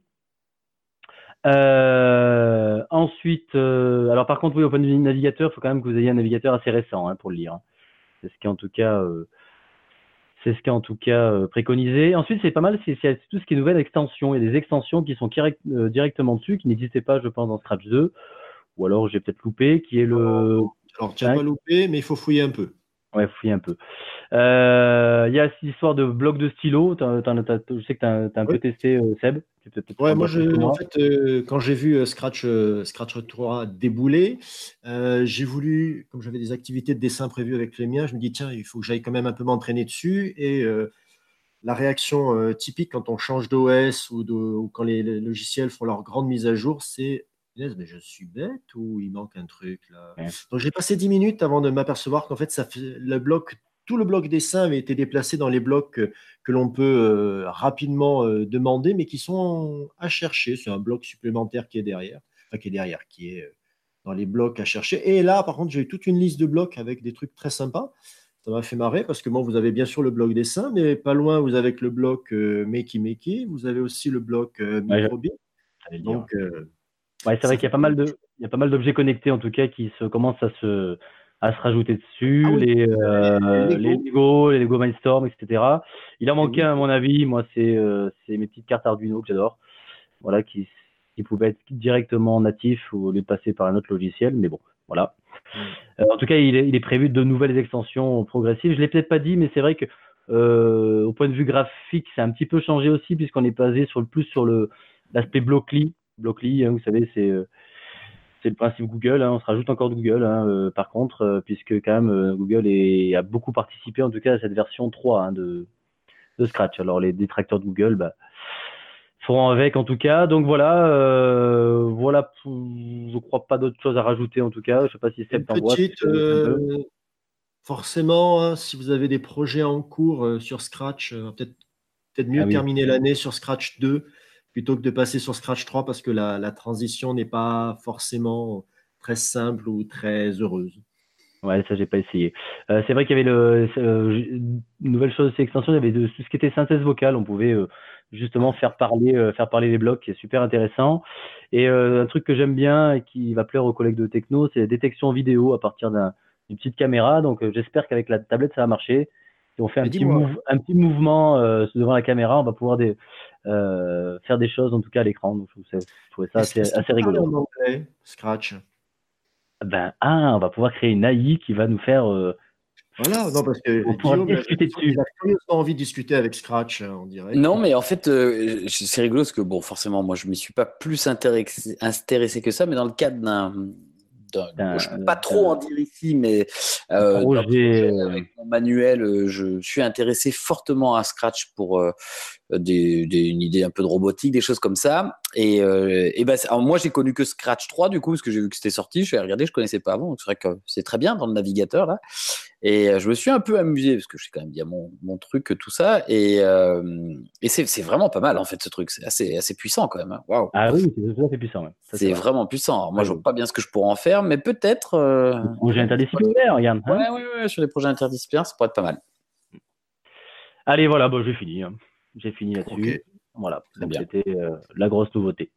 Euh, ensuite, euh, alors par contre, oui, au point de vue navigateur, il faut quand même que vous ayez un navigateur assez récent, hein, pour le lire. Hein. C'est ce qui est en tout cas, euh, c'est ce qui est en tout cas euh, préconisé. Ensuite, c'est pas mal, c'est, c'est tout ce qui est nouvelle extension. Il y a des extensions qui sont direct, euh, directement dessus, qui n'existaient pas, je pense, dans Scratch deux, ou alors j'ai peut-être loupé, qui est le. Alors, tu n'as hein, pas loupé, mais il faut fouiller un peu. Ouais, fouiller un peu. Euh, il y a cette histoire de bloc de stylo. T'en, t'en, t'as, je sais que tu as un Oui. peu testé, euh, Seb. Tu peux peut-être Ouais, en moi, dire je, plus que moi. en fait, euh, quand j'ai vu euh, Scratch, euh, Scratch trois débouler, euh, j'ai voulu, comme j'avais des activités de dessin prévues avec les miens, je me dis, tiens, il faut que j'aille quand même un peu m'entraîner dessus. Et euh, la réaction euh, typique quand on change d'O S ou, de, ou quand les, les logiciels font leur grande mise à jour, c'est, mais je suis bête ou il manque un truc là. Ouais. Donc, j'ai passé dix minutes avant de m'apercevoir qu'en fait, ça fait, le bloc, tout le bloc dessin avait été déplacé dans les blocs que, que l'on peut euh, rapidement euh, demander, mais qui sont à chercher. C'est un bloc supplémentaire qui est derrière, enfin qui est derrière, qui est euh, dans les blocs à chercher. Et là, par contre, j'ai eu toute une liste de blocs avec des trucs très sympas. Ça m'a fait marrer parce que bon, vous avez bien sûr le blog dessin, mais pas loin, vous avez le blog euh, Makey Makey, vous avez aussi le blog euh, Ouais, Microbit. j'allais le dire. Donc, euh, Ouais, c'est vrai ça qu'il y a fait pas mal de, il y a pas mal d'objets connectés en tout cas qui se commencent à se, à se rajouter Ah dessus, oui, les, les euh, les Lego. Lego, les Lego Mindstorm, et cetera. Il en Et manquait oui. un, à mon avis. Moi, c'est, euh, c'est mes petites cartes Arduino que j'adore. Voilà, qui, qui pouvaient être directement natifs ou au lieu de passer par un autre logiciel. Mais bon, voilà. Mm. Euh, en tout cas, il est, il est prévu de nouvelles extensions progressives. Je l'ai peut-être pas dit, mais c'est vrai que euh, au point de vue graphique, c'est un petit peu changé aussi puisqu'on est basé sur le plus sur le l'aspect Blockly. Blockly, hein, vous savez, c'est euh, c'est le principe Google. Hein, on se rajoute encore de Google, hein, euh, par contre, euh, puisque quand même euh, Google est, a beaucoup participé en tout cas à cette version trois hein, de, de Scratch. Alors les détracteurs de Google, bah, feront avec en tout cas. Donc voilà, euh, voilà. Pour, je crois pas d'autres choses à rajouter en tout cas. Je sais pas si Une Seb t'en voit. petite, euh, forcément, hein, si vous avez des projets en cours euh, sur Scratch, euh, peut-être peut-être mieux Ah oui. terminer l'année sur Scratch deux plutôt que de passer sur Scratch trois parce que la, la transition n'est pas forcément très simple ou très heureuse. Ouais, ça j'ai pas essayé. Euh, c'est vrai qu'il y avait le euh, une nouvelle chose de cette extension, il y avait de, tout ce qui était synthèse vocale. On pouvait euh, justement faire parler, euh, faire parler les blocs, qui est super intéressant. Et euh, un truc que j'aime bien et qui va plaire aux collègues de techno, c'est la détection vidéo à partir d'un, d'une petite caméra. Donc euh, j'espère qu'avec la tablette ça va marcher. Si on fait un Mais petit, dis-moi, mouv- un petit mouvement euh, devant la caméra, on va pouvoir des, euh, faire des choses en tout cas à l'écran. Donc je trouvais ça, je trouvais ça est-ce assez, est-ce qu'il assez peut parler rigolo. en anglais, Scratch? Ben ah, on va pouvoir créer une A I qui va nous faire, euh, Voilà, non, parce que on pourra Guillaume, là, discuter dessus. il a curieusement envie de discuter avec Scratch hein, en direct. Non, mais en fait, euh, c'est rigolo parce que, bon, forcément, moi, je ne m'y suis pas plus intéressé, intéressé que ça, mais dans le cadre d'un. d'un- D'un- je ne peux pas trop en dire ici, mais euh, d'un projet, projet euh, avec mon manuel, euh, je suis intéressé fortement à Scratch pour euh, des, des- une idée un peu de robotique, des choses comme ça. Et, euh, et ben, c'est- alors moi, j'ai connu que Scratch trois, du coup, parce que j'ai vu que c'était sorti. Je suis allé regarder, je ne connaissais pas avant. Donc c'est vrai que c'est très bien dans le navigateur, là. Et euh, je me suis un peu amusé, parce que je sais quand même bien mon, mon truc, tout ça. Et, euh, et c'est c'est vraiment pas mal, en fait, ce truc. C'est assez, assez puissant, quand même. Hein. Waouh! Ah oui, c'est tout à fait puissant. Ouais. Ça, c'est C'est vrai. vraiment puissant. Alors, moi, je Ouais, vois pas bien ce que je pourrais en faire, mais peut-être. euh, projet ouais, interdisciplinaire, regarde. Hein. ouais, ouais, ouais, sur les projets interdisciplinaires, ça pourrait être pas mal. Allez, voilà, bon, j'ai fini. hein. J'ai fini là-dessus. Ok. Voilà, Très donc bien. c'était euh, la grosse nouveauté.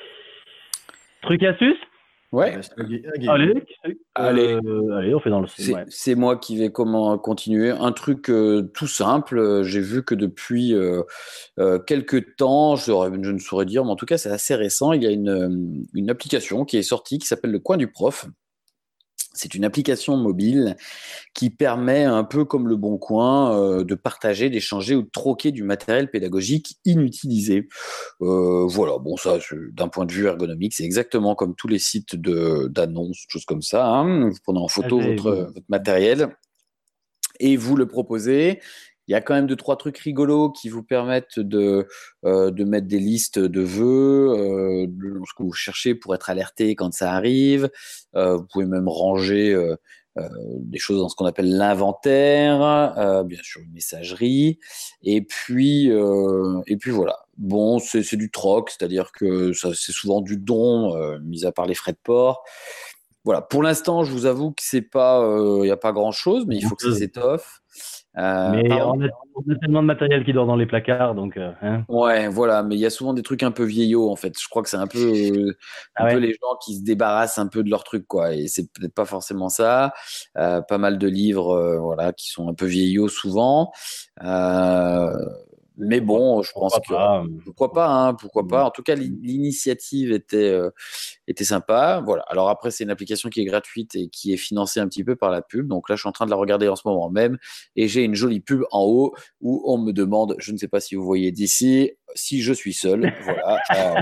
Truc et astuce Il Ouais, reste un Gu- un Guillaume. Allez, euh, allez. allez, on fait dans le C'est ouais. c'est moi qui vais comment continuer. Un truc euh, tout simple. euh, J'ai vu que depuis euh, euh, quelques temps, je, je ne saurais dire, mais en tout cas, c'est assez récent. Il y a une, euh, une application qui est sortie qui s'appelle Le Coin du Prof. C'est une application mobile qui permet, un peu comme le Bon Coin, euh, de partager, d'échanger ou de troquer du matériel pédagogique inutilisé. Euh, voilà, bon, ça, c'est- d'un point de vue ergonomique, c'est exactement comme tous les sites de, d'annonces, choses comme ça. Hein. Vous prenez en Ah, photo j'avais votre, vu. votre matériel et vous le proposez. Il y a quand même deux, trois trucs rigolos qui vous permettent de, euh, de mettre des listes de vœux, euh, de ce que vous cherchez pour être alerté quand ça arrive. Euh, vous pouvez même ranger euh, euh, des choses dans ce qu'on appelle l'inventaire, euh, bien sûr une messagerie. Et puis, euh, et puis voilà. Bon, c'est, c'est du troc, c'est-à-dire que ça, c'est souvent du don, euh, mis à part les frais de port. Voilà, pour l'instant, je vous avoue que c'est pas, il n'y a pas grand-chose, mais il faut que ça s'étoffe. Euh, Mais par on a, on a tellement de matériel qui dort dans les placards, donc. euh, hein. Ouais, voilà, mais il y a souvent des trucs un peu vieillots en fait. Je crois que c'est un peu, euh, un Ah peu ouais. les gens qui se débarrassent un peu de leurs trucs quoi. Et c'est peut-être pas forcément ça. Euh, pas mal de livres, euh, voilà, qui sont un peu vieillots souvent. Euh, mais Pourquoi, bon, je pense pourquoi que pas euh, pourquoi pas, hein, pourquoi pas. En tout cas, l'i- l'initiative était euh, était sympa. Voilà. Alors après, c'est une application qui est gratuite et qui est financée un petit peu par la pub. Donc là, je suis en train de la regarder en ce moment même et j'ai une jolie pub en haut où on me demande, je ne sais pas si vous voyez d'ici, si je suis seul. Voilà. Euh,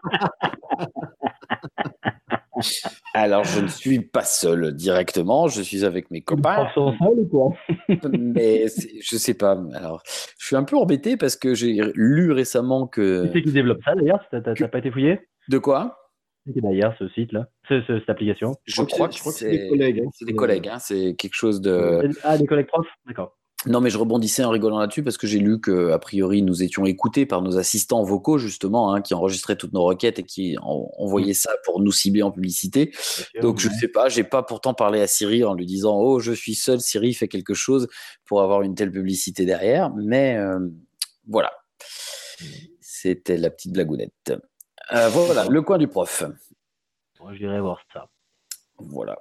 alors, je ne suis pas seul directement. Je suis avec mes Les copains. profs sont seuls ou quoi Mais c'est- je sais pas. Alors, je suis un peu embêté parce que j'ai lu récemment Qui que. c'est qui développe ça d'ailleurs T'as t'as- que- t'as pas été fouillé De quoi? Qui c'est d'ailleurs ce site-là ce, ce- Cette application Je crois que Je crois que c'est des c'est collègues. hein, c'est qui des le- collègues. Hein. C'est quelque chose de. Ah, des collègues profs D'accord. Non, mais je rebondissais en rigolant là-dessus parce que j'ai lu que a priori nous étions écoutés par nos assistants vocaux justement, hein, qui enregistraient toutes nos requêtes et qui en- envoyaient Mm. ça pour nous cibler en publicité. Bien sûr, Donc je ouais. sais pas, j'ai pas pourtant parlé à Siri en lui disant oh je suis seul, Siri fait quelque chose pour avoir une telle publicité derrière, mais euh, voilà, c'était la petite blagounette. Euh, voilà, le coin du prof. Bon, j'irai voir ça. Voilà.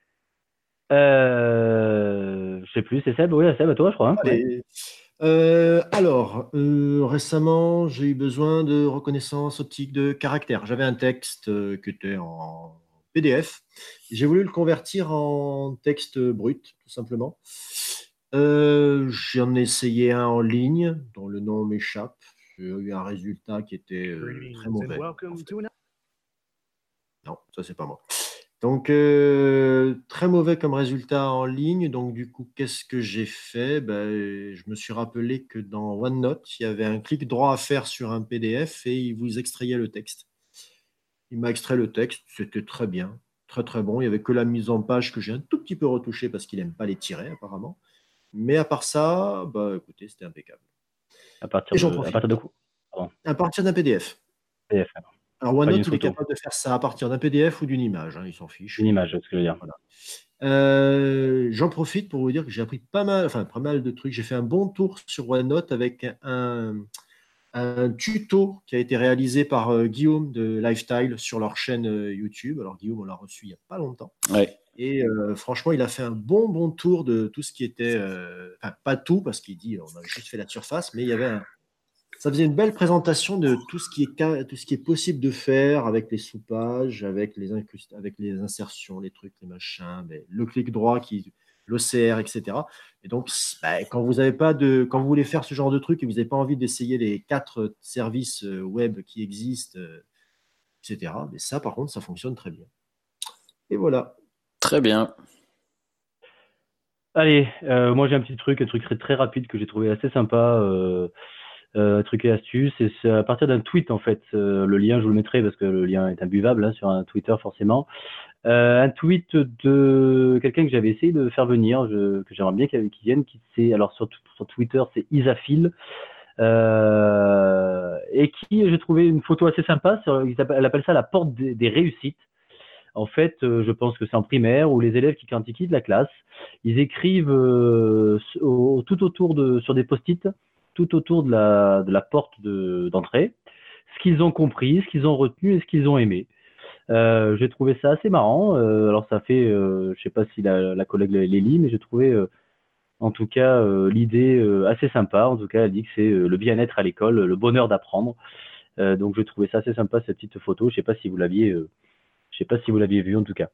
Euh, je sais plus, c'est Seb, oui, Seb, à toi, je crois. Hein, ouais. Allez. Euh, alors, euh, récemment, j'ai eu besoin de reconnaissance optique de caractère. J'avais un texte euh, qui était en P D F. J'ai voulu le convertir en texte brut, tout simplement. Euh, j'en ai essayé un en ligne, dont le nom m'échappe. J'ai eu un résultat qui était euh, très mauvais. En fait. Non, ça, c'est pas moi. Donc, euh, très mauvais comme résultat en ligne. Donc, du coup, qu'est-ce que j'ai fait? Ben, je me suis rappelé que dans OneNote, il y avait un clic droit à faire sur un P D F et il vous extrayait le texte. Il m'a extrait le texte, c'était très bien, très très bon. Il n'y avait que la mise en page que j'ai un tout petit peu retouchée parce qu'il n'aime pas les tirer apparemment. Mais à part ça, bah, écoutez, c'était impeccable. À partir Et j'en de, à profite. partir de quoi Pardon. À partir d'un P D F. P D F, alors. Alors Pas d'une OneNote, il est photo. capable de faire ça à partir d'un P D F ou d'une image, hein, il s'en fiche. Une image, c'est ce que je veux dire. Voilà. Euh, j'en profite pour vous dire que j'ai appris pas mal, enfin pas mal de trucs. J'ai fait un bon tour sur OneNote avec un, un tuto qui a été réalisé par euh, Guillaume de Lifestyle sur leur chaîne euh, YouTube. Alors Guillaume, on l'a reçu il n'y a pas longtemps. Ouais. Et euh, franchement, il a fait un bon bon tour de tout ce qui était, euh, enfin pas tout parce qu'il dit on a juste fait la surface, mais il y avait un, ça faisait une belle présentation de tout ce qui est, tout ce qui est possible de faire avec les soupages, avec les, incrust- avec les insertions, les trucs, les machins, mais le clic droit, qui, l'O C R, et cetera. Et donc, bah, quand vous avez pas de, quand vous voulez faire ce genre de truc et vous n'avez pas envie d'essayer les quatre services euh, web qui existent, euh, et cetera. Mais ça, par contre, ça fonctionne très bien. Et voilà. Très bien. Allez, euh, moi j'ai un petit truc, un truc très, très rapide que j'ai trouvé assez sympa. Euh, euh, truc et astuce, et c'est à partir d'un tweet en fait. Euh, le lien, je vous le mettrai parce que le lien est imbuvable hein, sur un Twitter forcément. Euh, un tweet de quelqu'un que j'avais essayé de faire venir, je, que j'aimerais bien qu'il qu'il vienne, qui c'est alors sur, sur Twitter c'est Isaphil, euh, et qui j'ai trouvé une photo assez sympa. Sur, elle appelle ça la porte des, des réussites. En fait, euh, je pense que c'est en primaire où les élèves qui, quand ils quittent la classe, ils écrivent euh, au, tout autour de, sur des post-it, tout autour de la, de la porte de, d'entrée, ce qu'ils ont compris, ce qu'ils ont retenu et ce qu'ils ont aimé. Euh, j'ai trouvé ça assez marrant. Euh, alors ça fait, euh, je sais pas si la, la collègue les lit, mais j'ai trouvé, euh, en tout cas, euh, l'idée euh, assez sympa. En tout cas, elle dit que c'est euh, le bien-être à l'école, le bonheur d'apprendre. Euh, donc j'ai trouvé ça assez sympa cette petite photo. Je sais pas si vous l'aviez, euh, je sais pas si vous l'aviez vu en tout cas.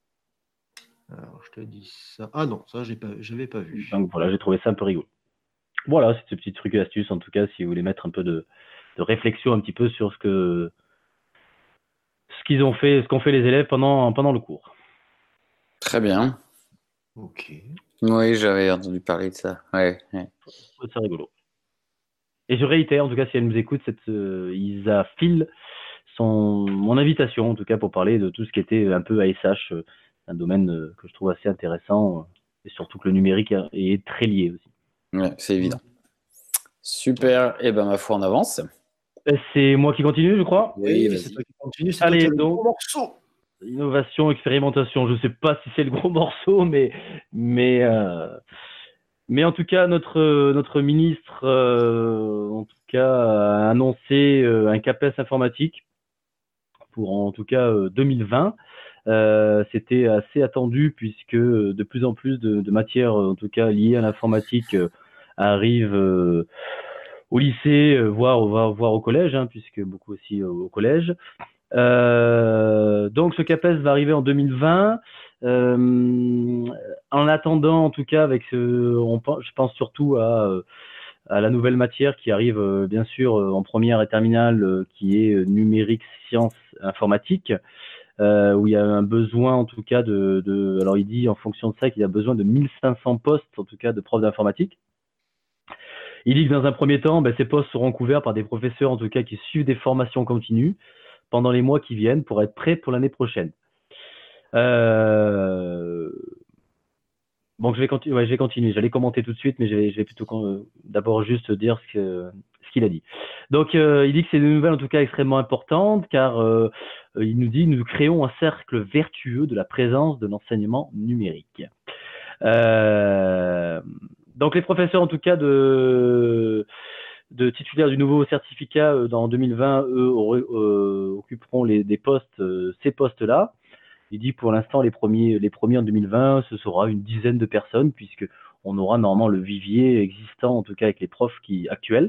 Alors, je te dis ça. Ah non, ça, j'ai pas, j'avais pas vu. Donc voilà, j'ai trouvé ça un peu rigolo. Voilà, c'est ce petit truc et astuce en tout cas, si vous voulez mettre un peu de, de réflexion un petit peu sur ce que ce qu'ils ont fait, ce qu'ont fait les élèves pendant pendant le cours. Très bien. Ok. Oui, j'avais entendu parler de ça. Ouais, ouais. C'est rigolo. Et je réitère, en tout cas, si elle nous écoute, cette euh, Isaphil, son mon invitation, en tout cas, pour parler de tout ce qui était un peu A S H, euh, un domaine euh, que je trouve assez intéressant, euh, et surtout que le numérique est très lié aussi. Ouais, c'est évident. Super. Et ben ma foi, on avance. C'est moi qui continue, je crois. Oui, Oui, c'est vas-y. toi qui continue, c'est Allez, toi qui as le donc. gros morceau. Innovation, expérimentation. Je ne sais pas si c'est le gros morceau, mais mais euh, mais en tout cas notre notre ministre, euh, en tout cas, a annoncé euh, un CAPES informatique pour en tout cas euh, deux mille vingt. Euh, c'était assez attendu puisque de plus en plus de, de matières, en tout cas liées à l'informatique, euh, arrivent euh, au lycée, euh, voire, voire, voire au collège, hein, puisque beaucoup aussi euh, au collège. Euh, donc ce CAPES va arriver en deux mille vingt. Euh, en attendant, en tout cas, avec ce, on, je pense surtout à, à la nouvelle matière qui arrive euh, bien sûr en première et terminale, euh, qui est numérique, sciences, informatique. Euh, où il y a un besoin en tout cas de, de alors il dit en fonction de ça qu'il y a besoin de mille cinq cents postes en tout cas de profs d'informatique. Il dit que dans un premier temps, ben, ces postes seront couverts par des professeurs en tout cas qui suivent des formations continues pendant les mois qui viennent pour être prêts pour l'année prochaine. Euh... Donc je vais continuer, ouais, je vais continuer. J'allais commenter tout de suite, mais je vais, je vais plutôt euh, d'abord juste dire ce que ce qu'il a dit. Donc euh, il dit que c'est une nouvelle en tout cas extrêmement importante, car euh, il nous dit nous créons un cercle vertueux de la présence de l'enseignement numérique. Euh, donc les professeurs en tout cas de de titulaires du nouveau certificat euh, dans deux mille vingt, eux, euh, occuperont les, des postes, euh, ces postes-là. Il dit pour l'instant les premiers, les premiers en deux mille vingt, ce sera une dizaine de personnes puisque on aura normalement le vivier existant en tout cas avec les profs qui actuels.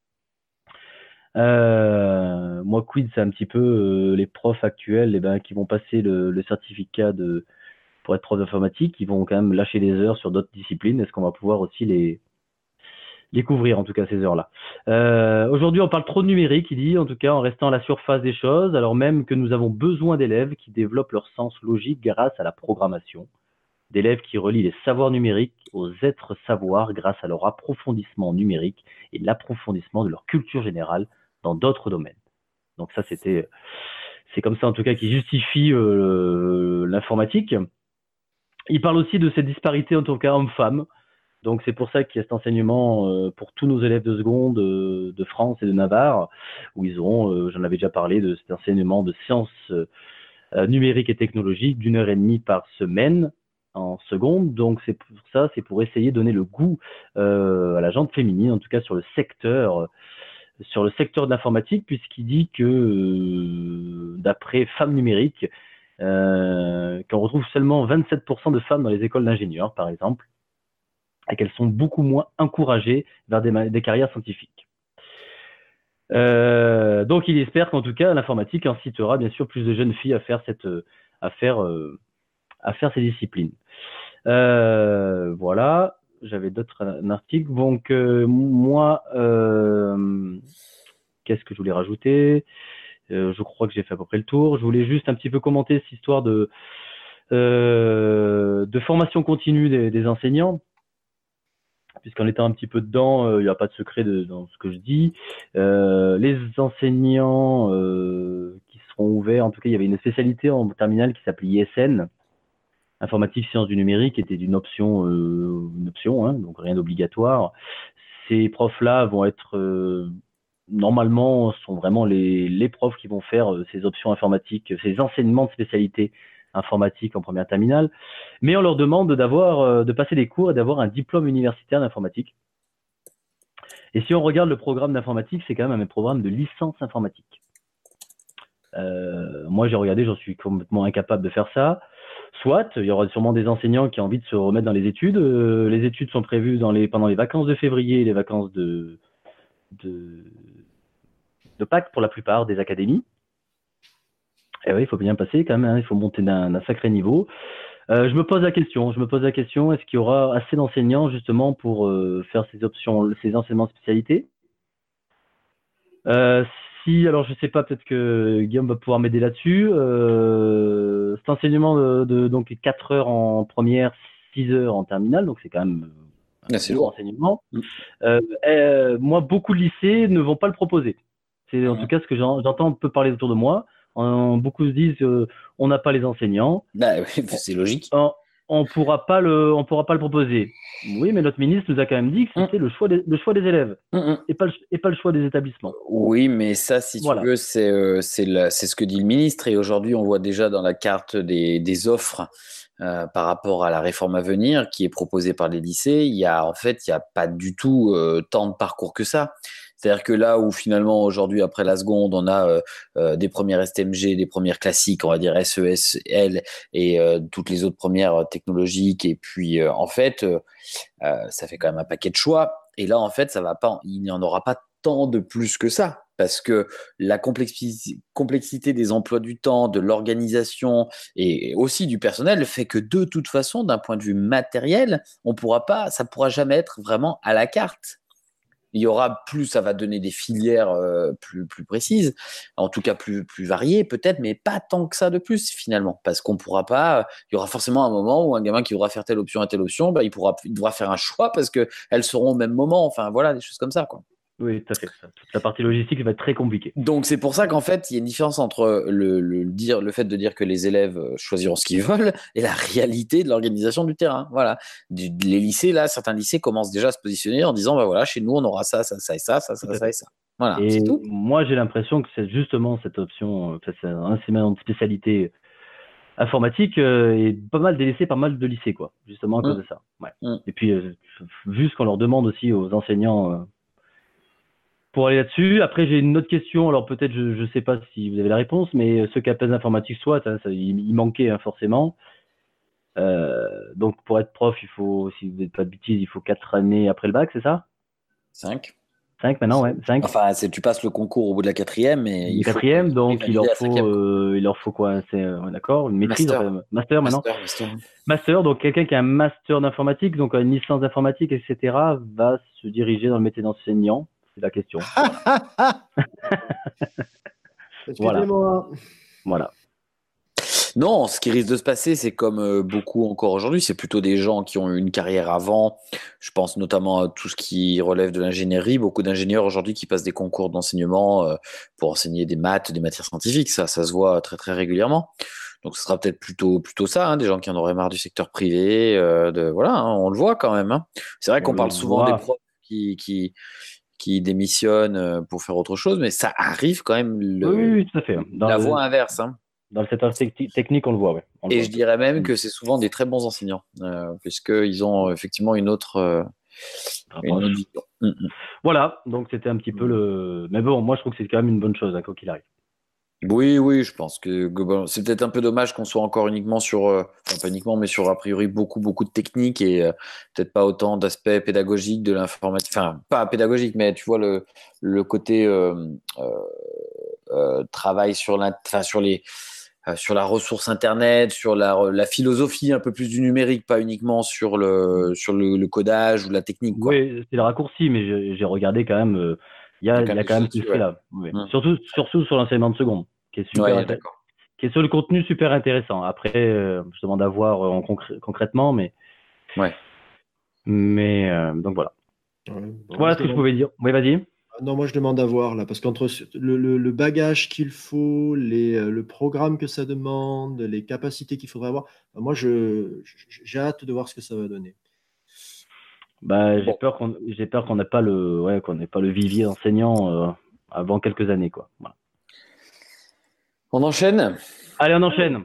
Euh, moi, quid, c'est un petit peu euh, les profs actuels, eh ben, qui vont passer le, le certificat de pour être prof d'informatique, ils vont quand même lâcher des heures sur d'autres disciplines. Est-ce qu'on va pouvoir aussi les les couvrir en tout cas ces heures-là. Euh, aujourd'hui, on parle trop de numérique, il dit, en tout cas en restant à la surface des choses, alors même que nous avons besoin d'élèves qui développent leur sens logique grâce à la programmation, d'élèves qui relient les savoirs numériques aux êtres savoirs grâce à leur approfondissement numérique et l'approfondissement de leur culture générale dans d'autres domaines. Donc ça, c'était, c'est comme ça en tout cas qui justifie euh, l'informatique. Il parle aussi de cette disparité en tout cas homme-femme. Donc c'est pour ça qu'il y a cet enseignement euh, pour tous nos élèves de seconde euh, de France et de Navarre, où ils auront, euh, j'en avais déjà parlé, de cet enseignement de sciences euh, numériques et technologiques d'une heure et demie par semaine en seconde. Donc c'est pour ça, c'est pour essayer de donner le goût euh, à la gente féminine, en tout cas sur le secteur, euh, sur le secteur de l'informatique, puisqu'il dit que euh, d'après Femmes Numériques, euh, qu'on retrouve seulement vingt-sept pour cent de femmes dans les écoles d'ingénieurs, par exemple, et qu'elles sont beaucoup moins encouragées vers des, des carrières scientifiques. Euh, donc, il espère qu'en tout cas, l'informatique incitera bien sûr plus de jeunes filles à faire cette, à faire, euh, à faire ces disciplines. Euh, voilà, j'avais d'autres articles. Donc, euh, moi, euh, qu'est-ce que je voulais rajouter ? euh, Je crois que j'ai fait à peu près le tour. Je voulais juste un petit peu commenter cette histoire de, euh, de formation continue des, des enseignants. Puisqu'en étant un petit peu dedans, il euh, n'y a pas de secret de, dans ce que je dis. Euh, les enseignants euh, qui seront ouverts, en tout cas, il y avait une spécialité en terminale qui s'appelait I S N, informatique sciences du numérique, qui était d'une option, euh, une option, hein, donc rien d'obligatoire. Ces profs-là vont être euh, normalement sont vraiment les, les profs qui vont faire euh, ces options informatiques, ces enseignements de spécialité informatique en première terminale, mais on leur demande d'avoir, euh, de passer des cours et d'avoir un diplôme universitaire d'informatique. Et si on regarde le programme d'informatique, c'est quand même un programme de licence informatique. Euh, moi, j'ai regardé, j'en suis complètement incapable de faire ça. Soit, il y aura sûrement des enseignants qui ont envie de se remettre dans les études. Euh, les études sont prévues dans les, pendant les vacances de février et les vacances de, de, de Pâques pour la plupart des académies. Et oui, il faut bien passer quand même, hein, il faut monter d'un, d'un sacré niveau. Euh, je me pose la question, je me pose la question, est-ce qu'il y aura assez d'enseignants justement pour euh, faire ces options, ces enseignements de spécialité ? euh, Si, alors je sais pas, peut-être que Guillaume va pouvoir m'aider là-dessus. Euh, cet enseignement de, de donc quatre heures en première, six heures en terminale, donc c'est quand même un ah, c'est gros lourd. enseignement. Euh, euh, moi, beaucoup de lycées ne vont pas le proposer. C'est en mmh. tout cas ce que j'en, j'entends un peu parler autour de moi. On, beaucoup se disent euh, on n'a pas les enseignants. Bah, oui, c'est logique. On, on pourra pas le, on pourra pas le proposer. Oui, mais notre ministre nous a quand même dit que c'était mmh. le choix des, le choix des élèves mmh. et pas le, et pas le choix des établissements. Oui, mais ça, si voilà. tu veux, c'est euh, c'est, la, c'est ce que dit le ministre. Et aujourd'hui, on voit déjà dans la carte des, des offres euh, par rapport à la réforme à venir qui est proposée par les lycées, il y a en fait, il y a pas du tout euh, tant de parcours que ça. C'est-à-dire que là où finalement aujourd'hui après la seconde on a euh, euh, des premières S T M G, des premières classiques, on va dire S E S L et euh, toutes les autres premières technologiques et puis euh, en fait euh, euh, ça fait quand même un paquet de choix et là en fait ça va pas, il n'y en aura pas tant de plus que ça parce que la complexi- complexité des emplois du temps, de l'organisation et aussi du personnel fait que de toute façon d'un point de vue matériel on pourra pas, ça pourra jamais être vraiment à la carte. Il y aura plus, ça va donner des filières euh, plus, plus précises, en tout cas plus, plus variées peut-être, mais pas tant que ça de plus finalement, parce qu'on pourra pas, il y aura forcément un moment où un gamin qui voudra faire telle option et telle option, bah, il, pourra, il devra faire un choix parce qu'elles seront au même moment, enfin voilà, des choses comme ça, quoi. Oui, tout à fait. Toute la partie logistique va être très compliquée. Donc c'est pour ça qu'en fait, il y a une différence entre le, le, dire, le fait de dire que les élèves choisiront ce qu'ils veulent et la réalité de l'organisation du terrain. Voilà. Du, les lycées, là, certains lycées commencent déjà à se positionner en disant, bah voilà, chez nous, on aura ça, ça, ça et ça, ça, ça, ça et ça. Voilà, et c'est tout. Moi, j'ai l'impression que c'est justement cette option, enfin, c'est un enseignement de spécialité informatique euh, est pas mal délaissé par mal de lycées, quoi, justement à cause mmh. de ça. Ouais. Mmh. Et puis, euh, vu ce qu'on leur demande aussi aux enseignants euh, pour aller là-dessus. Après, j'ai une autre question. Alors peut-être, je ne sais pas si vous avez la réponse, mais ce qu'appelle l'informatique soit, hein, ça, il, il manquait hein, forcément. Euh, donc pour être prof, il faut, si vous n'êtes pas de bêtises, il faut quatre années après le bac, c'est ça? Cinq. Cinq maintenant, ouais. Cinq. Enfin, c'est, tu passes le concours au bout de la quatrième, mais il quatrième, faut donc il leur la faut, cinquième, euh, il leur faut quoi? C'est euh, d'accord, une maîtrise, master. Enfin, master maintenant. Master, master. Master, donc quelqu'un qui a un master d'informatique, donc une licence d'informatique, et cetera, va se diriger dans le métier d'enseignant. C'est la question. Voilà. Excusez-moi. Voilà. Non, ce qui risque de se passer, c'est comme euh, beaucoup encore aujourd'hui, c'est plutôt des gens qui ont eu une carrière avant. Je pense notamment à tout ce qui relève de l'ingénierie. Beaucoup d'ingénieurs aujourd'hui qui passent des concours d'enseignement euh, pour enseigner des maths, des matières scientifiques. Ça, ça se voit très très régulièrement. Donc ce sera peut-être plutôt plutôt ça, hein, des gens qui en auraient marre du secteur privé. Euh, de voilà, hein, on le voit quand même. Hein. C'est vrai qu'on On parle le souvent voit. des profs qui qui qui démissionnent pour faire autre chose, mais ça arrive quand même le, Oui, oui, tout à fait. Dans la le, voie inverse. Hein. Dans le secteur techni- technique, on le voit, ouais. On le Et voit. je dirais même Mm. que c'est souvent des très bons enseignants, euh, puisqu'ils ont effectivement une autre, euh, une autre vision. Mm, mm. Voilà, donc c'était un petit peu le. Mais bon, moi je trouve que c'est quand même une bonne chose, hein, quoi qu'il arrive. Oui, oui, je pense que bon, c'est peut-être un peu dommage qu'on soit encore uniquement sur, euh, enfin pas uniquement, mais sur a priori beaucoup, beaucoup de techniques et euh, peut-être pas autant d'aspects pédagogiques de l'informatique. Enfin, pas pédagogique, mais tu vois le, le côté euh, euh, euh, travail sur, l'in- enfin, sur les. Euh, sur la ressource internet, sur la, la philosophie un peu plus du numérique, pas uniquement sur le, sur le, le codage ou la technique. Quoi. Oui, c'est le raccourci, mais j'ai j'ai regardé quand même. euh, Il y Il y a, a il quand y même a des quand choses même ce là-dessus, ouais. fait-là. Oui. Mm. Surtout, surtout sur l'enseignement de seconde, qui est super, Ouais, inté- d'accord. qui est sur le contenu super intéressant. Après, euh, je demande à voir euh, en concré- concrètement, mais, Ouais. mais euh, donc voilà. Ouais, bon, Voilà je ce que je demande- pouvais dire. Oui, vas-y. Non, moi je demande à voir là, parce qu'entre ce- le, le- le bagage qu'il faut, les, euh, le programme que ça demande, les capacités qu'il faudrait avoir, ben, moi je, je- j'ai hâte de voir ce que ça va donner. Bah, j'ai Bon. peur qu'on, j'ai peur qu'on n'ait pas le, ouais, qu'on n'ait pas le vivier d'enseignants euh, avant quelques années, quoi. Voilà. On enchaîne. Allez, on enchaîne.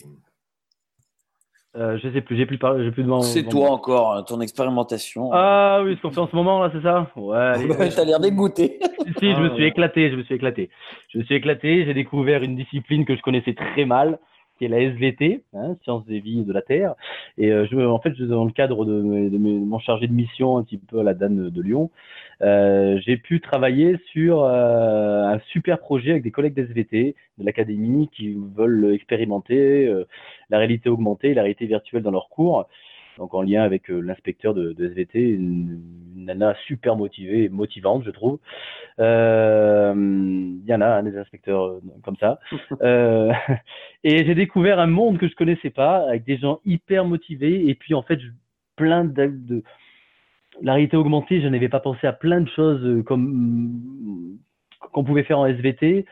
Euh, je sais plus, j'ai plus parlé, j'ai plus de devant. C'est devant toi moi. encore, hein, ton expérimentation. Ah oui, ce qu'on fait en ce moment là, c'est ça? Ouais, allez. Bah, allez. t'as l'air dégoûté. Si, si, je me Ah, suis ouais. éclaté, je me suis éclaté. Je me suis éclaté, j'ai découvert une discipline que je connaissais très mal, qui est la S V T, hein, Sciences des vies et de la Terre. Et euh, je, en fait, je, dans le cadre de, de, de mon chargé de mission un petit peu à la D A N de Lyon, euh, j'ai pu travailler sur euh, un super projet avec des collègues d'S V T de l'académie qui veulent expérimenter euh, la réalité augmentée et la réalité virtuelle dans leurs cours. Donc en lien avec euh, l'inspecteur de, de S V T, une, une nana super motivée et motivante, je trouve. Euh, Il y en a hein, des inspecteurs euh, comme ça. Euh, et j'ai découvert un monde que je connaissais pas, avec des gens hyper motivés. Et puis en fait, je- plein de, de la réalité augmentée, je n'avais pas pensé à plein de choses euh, comme qu'on pouvait faire en S V T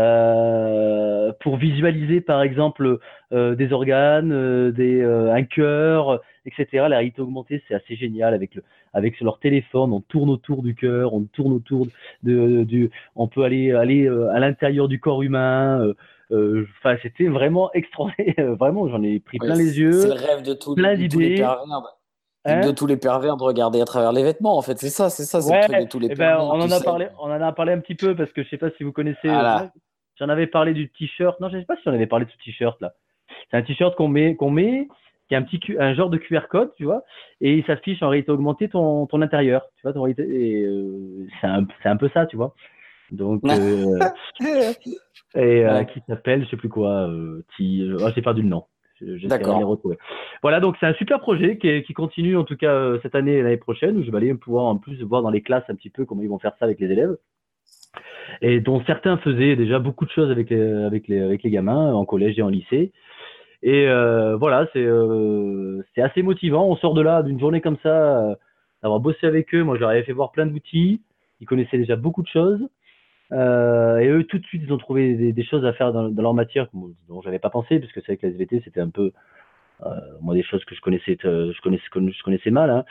euh, pour visualiser par exemple euh, des organes, euh, des, euh, un cœur, et cetera. La réalité augmentée, c'est assez génial avec le, avec sur leur téléphone, on tourne autour du cœur, on tourne autour de, du, on peut aller aller euh, à l'intérieur du corps humain. Euh, euh, Enfin, c'était vraiment extraordinaire. Vraiment, j'en ai pris Oui, plein les c'est yeux, le rêve de, tous plein de tous les d'idées. pervers. De, de Hein? tous les pervers de regarder à travers les vêtements, en fait. C'est ça, c'est ça, c'est le Ouais, truc de tous les eh ben, pervers. on Tu en a sais. parlé, on en a parlé un petit peu parce que je sais pas si vous connaissez. euh, moi, Voilà. j'en avais parlé du t-shirt. Non, je sais pas si on avait parlé de ce t-shirt là. C'est un t-shirt qu'on met, qu'on met, qui a un petit, Q- un genre de Q R code, tu vois, et il s'affiche en réalité augmentée ton, ton intérieur, tu vois, ton réalité, et euh, c'est un, c'est un peu ça, tu vois. Donc, euh, et euh, Ouais. qui s'appelle, je sais plus quoi, euh, qui, euh, oh, j'ai perdu le nom. Je- J'essaierai de les D'accord. retrouver. Voilà, donc c'est un super projet qui, est- qui continue en tout cas euh, cette année et l'année prochaine, où je vais aller pouvoir en plus voir dans les classes un petit peu comment ils vont faire ça avec les élèves, et dont certains faisaient déjà beaucoup de choses avec les, avec les, avec les gamins en collège et en lycée. Et euh, voilà, c'est euh, c'est assez motivant. On sort de là d'une journée comme ça, euh, d'avoir bossé avec eux. Moi, je leur avais fait voir plein d'outils. ils connaissaient déjà beaucoup de choses. Euh, et eux, tout de suite, ils ont trouvé des, des choses à faire dans, dans leur matière dont j'avais pas pensé, parce que c'est vrai que la S V T, c'était un peu, euh, moi, des choses que je connaissais, euh, je connaissais, je connaissais mal. Hein.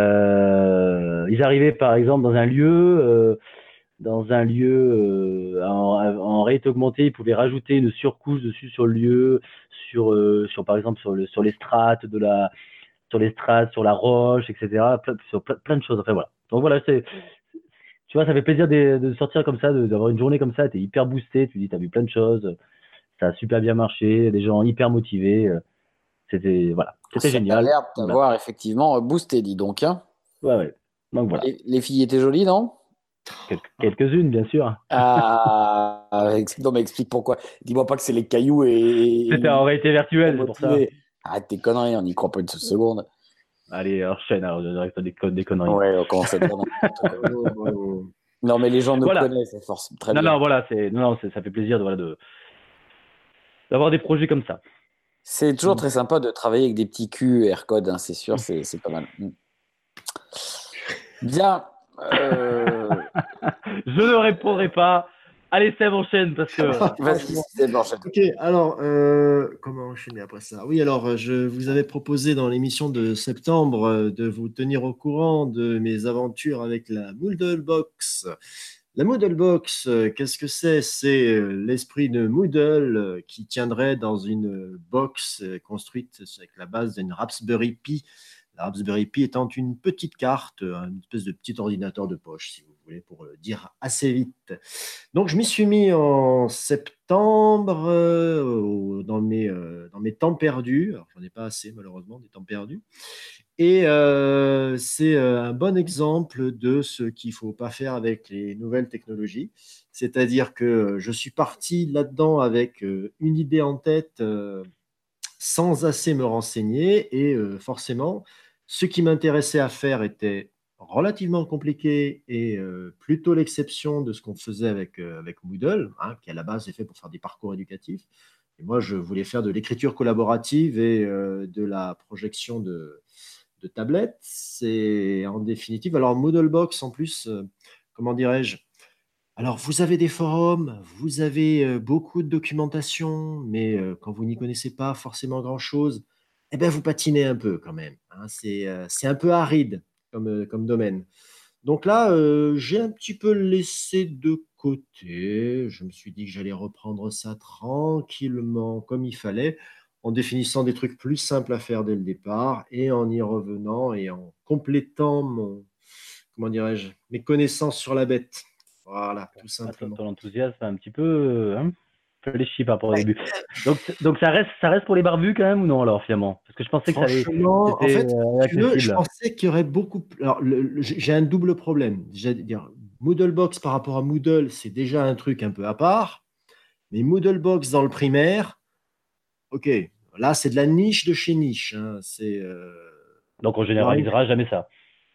Euh, ils arrivaient, par exemple, dans un lieu, euh, dans un lieu euh, en, en rate augmentée, ils pouvaient rajouter une surcouche dessus sur le lieu, sur, euh, sur par exemple, sur, le, sur les strates de la, sur les strates, sur la roche, et cetera. Plein, sur plein, plein de choses. Enfin voilà. Donc voilà, c'est tu vois, ça fait plaisir de, de sortir comme ça, de- d'avoir une journée comme ça. T'es hyper boosté, tu dis, t'as vu plein de choses, ça a super bien marché, des gens hyper motivés. euh, C'était voilà, c'était Ça a génial. l'air de Voilà. t'avoir effectivement boosté, dis donc. Hein. Ouais, ouais. Donc voilà, Les, les filles étaient jolies, non? Quelques- quelques-unes bien sûr. Ah, ex- non, mais explique pourquoi. Dis-moi pas que c'est les cailloux et, et C'était en réalité virtuelle, c'est pour ça. motivés. Arrête tes conneries, on n'y croit pas une seule seconde. Allez, enchaîne, alors je dirais que t'as des, con- des conneries. Ouais, on commence à dire n'importe quoi. Bravo, bravo. Non, mais les gens nous Voilà. connaissent, c'est force. Très Non, bien. non, voilà, c'est, non, non, c'est- ça fait plaisir de, voilà, de, d'avoir des projets comme ça. C'est toujours très sympa de travailler avec des petits Q R codes, hein, c'est sûr, c'est c'est pas mal. Mm. Bien. euh, Je ne répondrai pas. Allez, Seb, enchaîne parce que. Vas-y, c'est bon, enchaîne. Ok, alors, euh, comment enchaîner après ça? Oui, alors, euh, je vous avais proposé dans l'émission de septembre euh, de vous tenir au courant de mes aventures avec la Moodle Box. La Moodle Box, euh, qu'est-ce que c'est? C'est euh, l'esprit de Moodle euh, qui tiendrait dans une box euh, construite avec la base d'une Raspberry Pi. La Raspberry Pi étant une petite carte, euh, une espèce de petit ordinateur de poche, si vous voulez, pour le dire assez vite. Donc, je m'y suis mis en septembre euh, au- dans, mes, euh, dans mes temps perdus. Alors, j'en ai pas assez, malheureusement, des temps perdus. Et euh, c'est euh, un bon exemple de ce qu'il ne faut pas faire avec les nouvelles technologies. C'est-à-dire que je suis parti là-dedans avec euh, une idée en tête euh, sans assez me renseigner. Et euh, forcément, ce qui m'intéressait à faire était relativement compliqué et euh, plutôt l'exception de ce qu'on faisait avec, euh, avec Moodle, hein, qui à la base est fait pour faire des parcours éducatifs. Et moi, je voulais faire de l'écriture collaborative et euh, de la projection de, de tablettes. C'est en définitive. Alors, Moodlebox, en plus, euh, comment dirais-je? Alors, vous avez des forums, vous avez euh, beaucoup de documentation, mais euh, quand vous n'y connaissez pas forcément grand-chose, eh ben, vous patinez un peu quand même. Hein. C'est euh, c'est un peu aride comme, euh, comme domaine. Donc là, euh, j'ai un petit peu laissé de côté. Je me suis dit que j'allais reprendre ça tranquillement, comme il fallait, en définissant des trucs plus simples à faire dès le départ et en y revenant et en complétant mon, comment dirais-je, mes connaissances sur la bête. Voilà, tout Ton, simplement. ton enthousiasme un petit peu, hein, fléchi par rapport au début. Donc, donc ça reste, ça reste pour les barbus quand même ou non alors finalement? Parce que je pensais que ça allait, Franchement, en c'était fait, euh, si tu veux, je accessible. pensais qu'il y aurait beaucoup. plus- Alors, le- le- j'ai j'ai un double problème. J'ai à dire, Moodlebox par rapport à Moodle, c'est déjà un truc un peu à part. Mais Moodlebox dans le primaire, ok, là, c'est de la niche de chez niche. Hein. C'est. euh, Donc on il y aurait- généralisera jamais ça.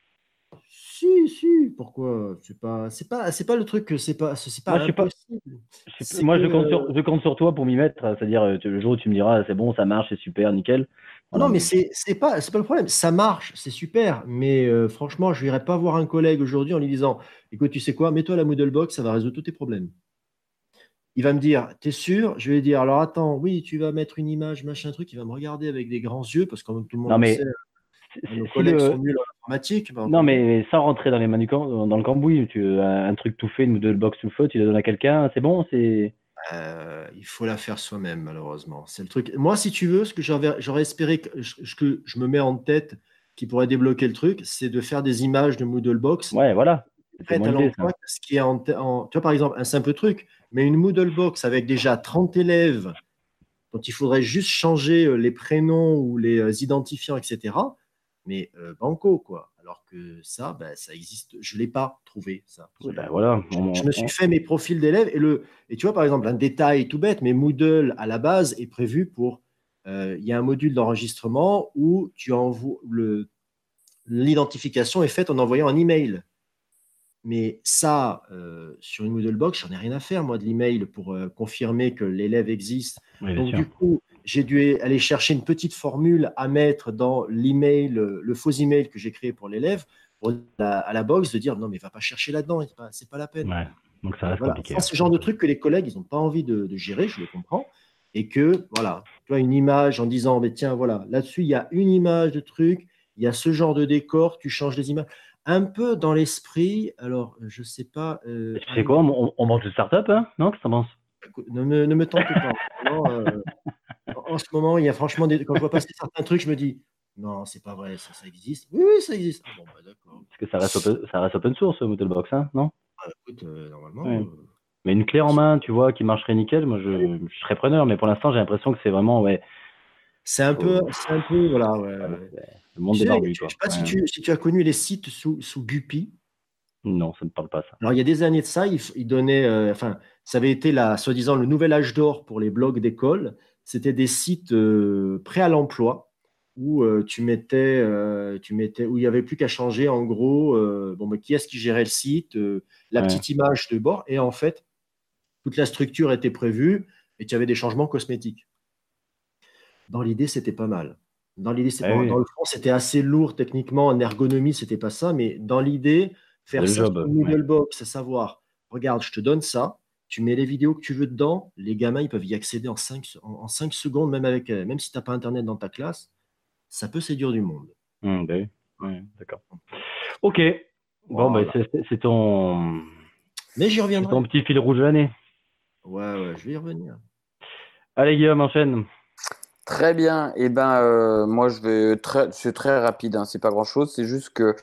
Si, si, pourquoi? C'est pas, c'est pas, c'est pas le truc que c'est pas, c'est pas Moi je sais pas. impossible. Je sais pas- C'est moi que, je compte sur, euh, je compte sur toi pour m'y mettre, c'est-à-dire euh, tu- le jour où tu me diras c'est bon, ça marche, c'est super, nickel. Voilà, Non, mais mais- c'est c'est pas, c'est pas le problème. Ça marche, c'est super. Mais euh, franchement, je n'irai pas voir un collègue aujourd'hui en lui disant, écoute, tu sais quoi, mets-toi la Moodlebox, ça va résoudre tous tes problèmes. Il va me dire, t'es sûr? Je vais lui dire, alors attends, oui, tu vas mettre une image, machin truc. Il va me regarder avec des grands yeux, parce que comme tout le monde Non le mais sait, si nos si collègues sont le, nuls en informatique. Ben, non entre nous. mais sans rentrer dans les mains du cam- dans le cambouis, tu un, un truc tout fait, une de box tout fait, tu le donnes à quelqu'un, c'est bon, c'est. Euh, il faut la faire soi-même, malheureusement. C'est le truc. Moi, si tu veux, ce que j'aurais j'aurais espéré que je, que je me mets en tête qui pourrait débloquer le truc, c'est de faire des images de Moodlebox Ouais, voilà, c'était prêtes mon à idée ça. l'emploi, ce qui est en, en- tu vois, par exemple, un simple truc, mais une Moodlebox avec déjà trente élèves dont il faudrait juste changer euh, les prénoms ou les euh, identifiants, et cetera. Mais euh, banco, quoi. Alors que ça, ben, ça existe. Je ne l'ai pas trouvé, ça. Je, Oui, ben voilà. je- on- je me suis on- fait mes profils d'élèves et, le, et tu vois, par exemple, un détail tout bête, mais Moodle, à la base, est prévu pour... euh, Il y a un module d'enregistrement où tu envoies le, l'identification est faite en envoyant un email. Mais ça, euh, sur une Moodlebox, j'en ai rien à faire, moi, de l'email pour euh, confirmer que l'élève existe. Oui, bien Donc, sûr. du coup, j'ai dû aller chercher une petite formule à mettre dans l'email, le faux email que j'ai créé pour l'élève, pour la, à la box de dire non, mais va pas chercher là-dedans, c'est pas, c'est pas la peine. Ouais. Donc ça reste Voilà. compliqué. Ça, c'est le genre de truc que les collègues, ils n'ont pas envie de, de gérer, je le comprends. Et que, voilà, tu vois, une image en disant, mais tiens, voilà, là-dessus, il y a une image de truc, il y a ce genre de décor, tu changes les images. Un peu dans l'esprit, alors, je sais pas. Euh, Tu sais quoi, on, on mange de start-up, hein? Non, qu'est-ce que t'en penses? ne, me, ne me tente pas. Non, euh, en ce moment, il y a franchement, des, quand je vois passer certains trucs, je me dis, non, c'est pas vrai, ça, ça existe. Oui, oui, ça existe. Ah, bon, bah, d'accord. Parce que ça reste open, ça reste open source, Moodlebox, hein, non? Ah, écoute, euh, normalement. Ouais. euh, Mais une clé en main, tu vois, qui marcherait nickel, moi je, je serais preneur, mais pour l'instant j'ai l'impression que c'est vraiment, ouais, C'est un peu, faut- c'est un peu, voilà, ouais, voilà, ouais. c'est le monde Tu des sais, barbus, tu- je quoi. sais pas si Ouais. tu, si tu as connu les sites sous, sous Guppy. Non, ça ne me parle pas, ça. Alors, il y a des années de ça, ils il donnaient, euh, enfin, ça avait été la, soi-disant le nouvel âge d'or pour les blogs d'école. C'était des sites euh, prêts à l'emploi où euh, tu mettais, euh, tu mettais, où il n'y avait plus qu'à changer, en gros, euh, bon, mais qui est-ce qui gérait le site, euh, la Ouais. petite image de bord, et en fait, toute la structure était prévue et tu avais des changements cosmétiques. Dans l'idée, c'était pas mal. Dans l'idée, c'est Ah pas mal. oui, Dans le fond, c'était assez lourd techniquement, en ergonomie, c'était pas ça, mais dans l'idée, faire c'est le ça job. sur une Ouais. Moodlebox, c'est savoir, regarde, je te donne ça, tu mets les vidéos que tu veux dedans, les gamins, ils peuvent y accéder en cinq en, en cinq secondes, même, avec, euh, même si tu n'as pas Internet dans ta classe, ça peut séduire du monde. Hum, bah oui. Ouais, d'accord. Ok. Bon, bah, Voilà. c'est c'est- c'est ton, Mais j'y c'est reviendrai. ton petit fil rouge de l'année. Ouais, ouais, je vais y revenir. Allez, Guillaume, enchaîne. Très bien. Et ben, euh, moi, je vais très, c'est très rapide. Hein, c'est pas grand-chose. C'est juste que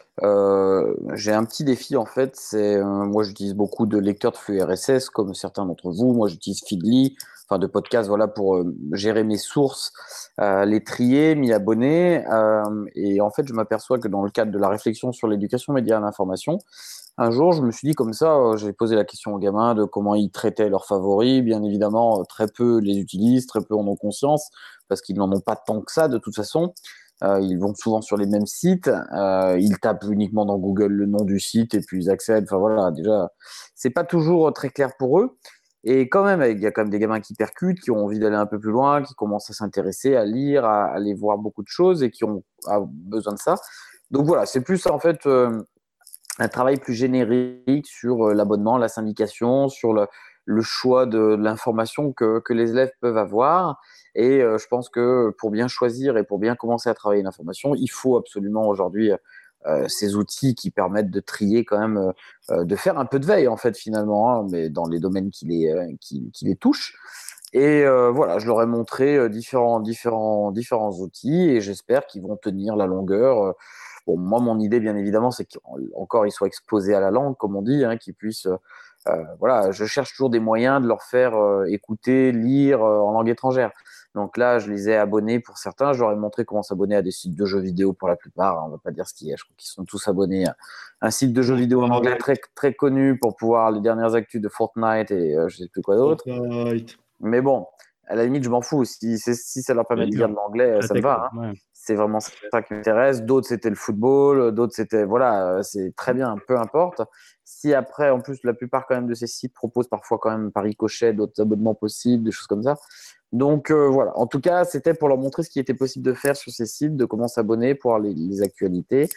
euh, j'ai un petit défi en fait. C'est euh, moi, j'utilise beaucoup de lecteurs de flux R S S, comme certains d'entre vous. Moi, j'utilise Feedly, enfin de podcasts, voilà, pour euh, gérer mes sources, euh, les trier, m'y abonner. Euh, et en fait, je m'aperçois que dans le cadre de la réflexion sur l'éducation média et l'information, un jour, je me suis dit comme ça, euh, j'ai posé la question aux gamins de comment ils traitaient leurs favoris. Bien évidemment, euh, très peu les utilisent, très peu en ont conscience, parce qu'ils n'en ont pas tant que ça de toute façon. Euh, ils vont souvent sur les mêmes sites, euh, ils tapent uniquement dans Google le nom du site et puis ils accèdent. Enfin voilà, déjà, c'est pas toujours très clair pour eux. Et quand même, il y a quand même des gamins qui percutent, qui ont envie d'aller un peu plus loin, qui commencent à s'intéresser, à lire, à aller voir beaucoup de choses et qui ont a besoin de ça. Donc voilà, c'est plus en fait euh, un travail plus générique sur euh, l'abonnement, la syndication, sur le, le choix de, de l'information que, que les élèves peuvent avoir. Et euh, je pense que pour bien choisir et pour bien commencer à travailler l'information, il faut absolument aujourd'hui euh, ces outils qui permettent de trier quand même, euh, de faire un peu de veille en fait finalement, hein, mais dans les domaines qui les, euh, qui, qui les touchent. Et euh, voilà, je leur ai montré euh, différents, différents, différents outils et j'espère qu'ils vont tenir la longueur. Euh, Bon, moi, mon idée, bien évidemment, c'est qu'encore ils soient exposés à la langue, comme on dit, hein, qu'ils puissent. Euh, voilà, je cherche toujours des moyens de leur faire euh, écouter, lire euh, en langue étrangère. Donc là, je les ai abonnés pour certains. Je leur ai montré comment s'abonner à des sites de jeux vidéo pour la plupart. On ne va pas dire ce qu'il y a. Je crois qu'ils sont tous abonnés à un site de jeux vidéo en anglais très, très connu pour pouvoir les dernières actus de Fortnite et euh, je ne sais plus quoi d'autre. Fortnite. Mais bon, à la limite, je m'en fous. Si, si ça leur permet de Bien lire sûr. de l'anglais, La ça me tech, va. Hein. ouais. C'est vraiment ça qui m'intéresse. D'autres, c'était le football. D'autres, c'était. Voilà, c'est très bien, peu importe. Si après, en plus, la plupart quand même de ces sites proposent parfois quand même par ricochet d'autres abonnements possibles, des choses comme ça. Donc euh, voilà, en tout cas, c'était pour leur montrer ce qui était possible de faire sur ces sites, de comment s'abonner pour les, les actualités,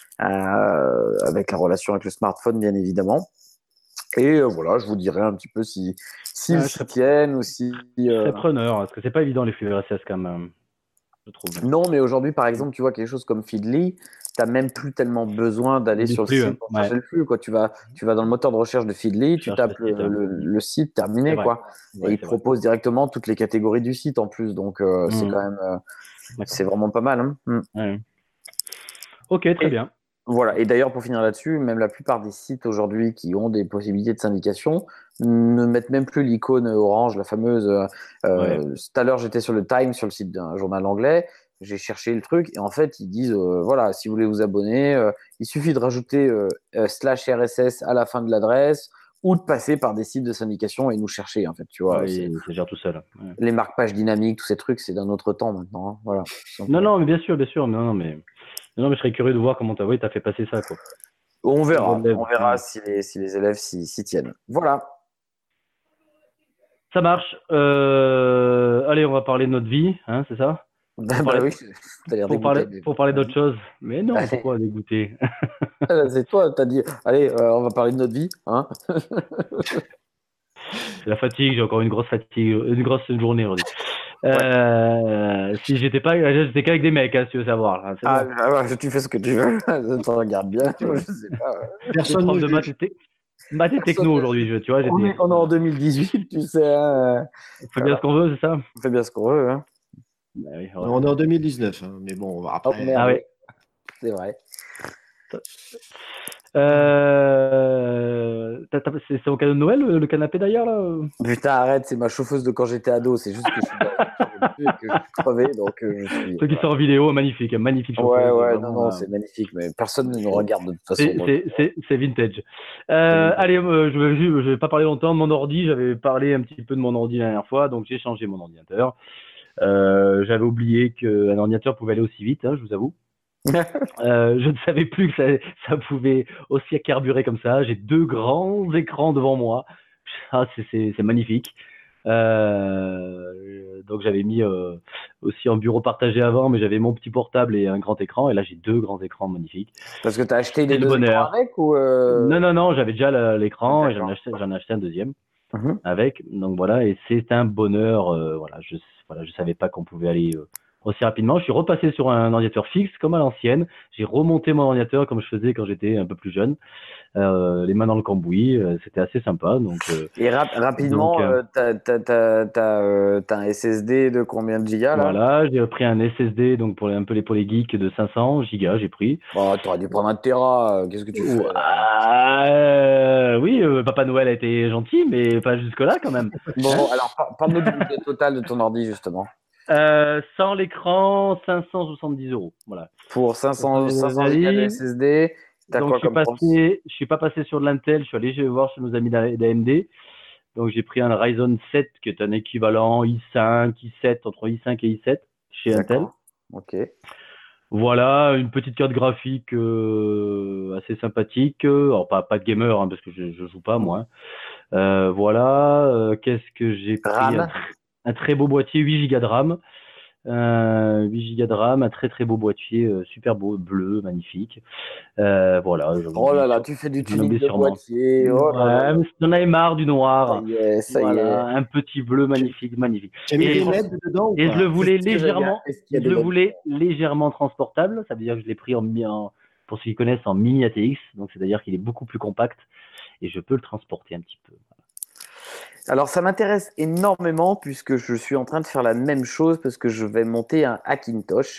euh, avec la relation avec le smartphone, bien évidemment. Et euh, voilà, je vous dirai un petit peu si s'ils Ouais, je s'y serais- tiennent ou si. Je euh, serais preneur, parce que c'est pas évident les flux R S S quand même, je trouve. Non, mais aujourd'hui, par exemple, tu vois quelque chose comme Feedly, tu n'as même plus tellement besoin d'aller Du sur le flux, site pour ouais. chercher le flux. Quoi. Tu, vas, tu vas dans le moteur de recherche de Feedly, tu Cherche tapes le site, le, hein. le- le site, C'est terminé, vrai. quoi. Ouais, Et il c'est vrai. propose directement toutes les catégories du site en plus. Donc, euh, c'est Mhm. quand même, euh, D'accord. c'est vraiment pas mal. Hein. Mm. Ouais. Ok, très Et- bien. Voilà. Et d'ailleurs, pour finir là-dessus, même la plupart des sites aujourd'hui qui ont des possibilités de syndication ne mettent même plus l'icône orange, la fameuse. Euh, Ouais. Tout à l'heure, j'étais sur le Time, sur le site d'un journal anglais. J'ai cherché le truc et en fait, ils disent euh, voilà, si vous voulez vous abonner, euh, il suffit de rajouter euh, euh, slash R S S à la fin de l'adresse ou de passer par des sites de syndication et nous chercher. En fait, tu vois, Ouais, c'est- il se gère tout seul. Ouais. les marque-pages dynamiques, tous ces trucs, c'est d'un autre temps maintenant. Hein. Voilà. Donc, Non, euh, non, mais bien sûr, bien sûr. Non, non, mais, non, mais je serais curieux de voir comment t'as ouais, t'as fait passer ça, quoi. on verra, Bonne lèvre, on verra ouais. si les, si les élèves s'y s'y tiennent. Voilà. Ça marche. Euh, Allez, on va parler de notre vie, hein, c'est ça? Bah, Pour bah parler, oui, t'as l'air pour parler, dégoûté. pour parler d'autre chose. Mais non, Allez. pourquoi dégoûter? C'est toi, t'as dit, allez, euh, on va parler de notre vie, hein. C'est la fatigue, j'ai encore une grosse fatigue, une grosse journée aujourd'hui. Euh, si j'étais pas, j'étais qu'avec des mecs, hein, si tu veux savoir. Là, c'est Ah, bon. ah, ouais, tu fais ce que tu veux, je te regarde bien, je sais pas. ouais. J'étais Personne prof ne de maths juge. et, te- maths et Personne techno ne aujourd'hui, je- tu vois. On est, J'étais, on est en deux mille dix-huit, tu sais, hein. on fait bien ce qu'on veut, c'est ça? On fait bien ce qu'on veut, hein. Bah oui, Non, on est en deux mille dix-neuf, hein, mais bon, Oh après. merde, Ah ouais. c'est vrai. Euh, t'as- t'as- c'est c'est au cadeau de Noël, le, le canapé d'ailleurs là? Putain, arrête, c'est ma chauffeuse de quand j'étais ado, c'est juste que je suis dans la voiture et que je suis crevé, donc euh, je suis. Ceux qui sont en vidéo, magnifique, magnifique Ouais, chauffeuse, ouais, vraiment, non, non, euh, c'est magnifique, mais personne ne nous regarde de toute façon. c'est- donc, c'est c'est- c'est vintage. Euh, vintage. allez, euh, je vais, ju- je vais pas parler longtemps de mon ordi. J'avais parlé un petit peu de mon ordi la dernière fois, donc j'ai changé mon ordinateur. Euh, j'avais oublié qu'un ordinateur pouvait aller aussi vite, hein, je vous avoue. Euh, je ne savais plus que ça, ça pouvait aussi carburer comme ça. J'ai deux grands écrans devant moi. Ah, c'est- c'est c'est magnifique. Euh, donc j'avais mis euh, aussi en bureau partagé avant, mais j'avais mon petit portable et un grand écran. Et là, j'ai deux grands écrans magnifiques. Parce que t'as acheté C'est les le deux écrans bonheur. avec ou. euh, Non, non, non, j'avais déjà la- l'écran et j'en ai, D'accord. acheté, j'en ai acheté un deuxième Mhm. avec. Donc voilà, et c'est un bonheur. Euh, voilà, je voilà, je savais pas qu'on pouvait aller euh, aussi rapidement. Je suis repassé sur un ordinateur fixe comme à l'ancienne. J'ai remonté mon ordinateur comme je faisais quand j'étais un peu plus jeune, euh, les mains dans le cambouis. Euh, c'était assez sympa. Donc, euh, Et rap- rapidement, donc euh, euh, t'as, t'as, t'as, t'as, euh, t'as un S S D de combien de gigas là? voilà, j'ai pris un S S D donc pour les- un peu les pour les geeks de cinq cents gigas. J'ai pris. Oh, t'aurais dû prendre un Tera, euh, qu'est-ce que tu fais là? Ouah, euh, oui, euh, Papa Noël a été gentil, mais pas jusque là quand même. Bon, alors par- parle-nous du budget total de ton ordi justement. Euh, sans l'écran, cinq cent soixante-dix euros. Voilà. Pour cinq cents, Euh, cinq cents gigas de S S D, t'as Donc quoi je suis comme process? passé, je suis pas passé sur de l'Intel, je suis allé voir chez nos amis d'A M D. Donc j'ai pris un Ryzen sept qui est un équivalent i cinq, i sept, entre i cinq et i sept chez Intel. D'accord. Ok. Voilà, une petite carte graphique euh, assez sympathique. Alors pas pas de gamer hein, parce que je, je joue pas moi. Euh, voilà, euh, qu'est-ce que j'ai pris? RAM. Un, un très beau boîtier, huit gigas de RAM. Euh, huit gigas de RAM, un très très beau boîtier, euh, super beau, bleu, magnifique. Euh, voilà. Oh là là, tu fais du J'en tuning oublie de sûrement. boîtier. Oh là là. Ouais, mais j'en avais marre du Ça noir. y est, ça y Voilà, est. un petit bleu magnifique, magnifique. Tu as mis Et- des L E D dedans ou Et pas je le voulais C'est ce que j'allais légèrement, dire. Est-ce qu'il y a je des le L E D? voulais légèrement transportable. Ça veut dire que je l'ai pris en, mi- en pour ceux qui connaissent en mini A T X. Donc c'est-à-dire qu'il est beaucoup plus compact et je peux le transporter un petit peu. Alors, ça m'intéresse énormément puisque je suis en train de faire la même chose parce que je vais monter un Hackintosh.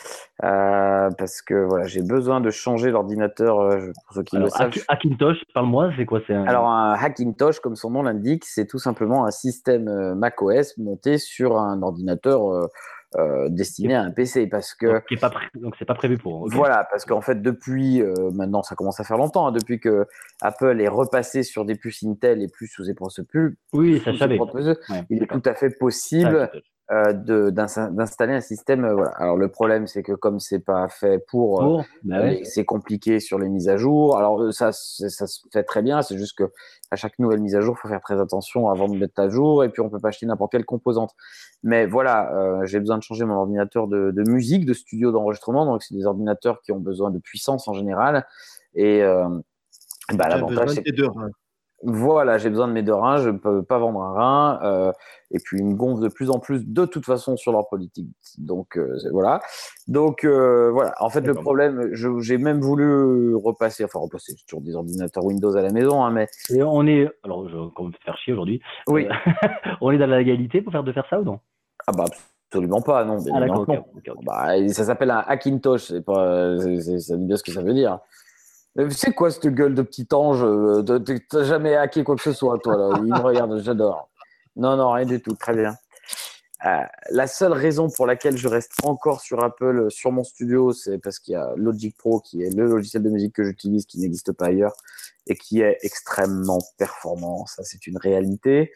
Euh, parce que voilà, j'ai besoin de changer l'ordinateur. euh, Pour ceux qui Alors le savent, Hack- Hackintosh, parle-moi, c'est quoi? C'est un... Alors, un Hackintosh, comme son nom l'indique, c'est tout simplement un système euh, macOS monté sur un ordinateur euh, euh, destiné à un P C. Parce que, donc, qui est pas pré- donc c'est pas prévu pour. ok. voilà, parce qu'en fait, depuis, euh, maintenant, ça commence à faire longtemps, hein, depuis que Apple est repassé sur des puces Intel et plus sous ses propres puces, Oui, ça sous ses savait. propres puces, Ouais, il est d'accord. tout à fait Ça, possible Hackintosh. euh, de- d'ins- d'installer un système. euh, voilà. Alors, le problème, c'est que comme c'est pas fait pour. euh, Pour, bah ouais. les- c'est compliqué sur les mises à jour. Alors euh, ça, c'est- ça se fait très bien. C'est juste que à chaque nouvelle mise à jour, il faut faire très attention avant de mettre à jour. Et puis on peut pas acheter n'importe quelle composante. Mais voilà, euh, j'ai besoin de changer mon ordinateur de, de musique, de studio d'enregistrement. Donc c'est des ordinateurs qui ont besoin de puissance en général. Et euh, bah, Tu as l'avantage, besoin de c'est tes deux reins. voilà, j'ai besoin de mes deux reins, je ne peux pas vendre un rein, euh, et puis ils me gonflent de plus en plus de toute façon sur leur politique. Donc euh, c'est- voilà. Donc euh, voilà. En fait, le D'accord. problème, je- j'ai même voulu repasser, enfin repasser j'ai toujours des ordinateurs Windows à la maison, hein, mais Et on est, alors je vais me faire chier aujourd'hui. oui, Euh, on est dans la légalité pour faire de faire ça ou non? ah bah absolument pas, non. Bien Ah évidemment d'accord, que non. ok, ok, ok. Bah, et ça s'appelle un Hackintosh, c'est pas, c'est, c'est- ça dit bien ce que ça veut dire. Mais c'est quoi cette gueule de petit ange? euh, de- de- T'as jamais hacké quoi que ce soit, toi là? Il me regarde, j'adore. Non, non, rien du tout, très bien. Euh, la seule raison pour laquelle je reste encore sur Apple, euh, sur mon studio, c'est parce qu'il y a Logic Pro, qui est le logiciel de musique que j'utilise, qui n'existe pas ailleurs, et qui est extrêmement performant. Ça, c'est une réalité.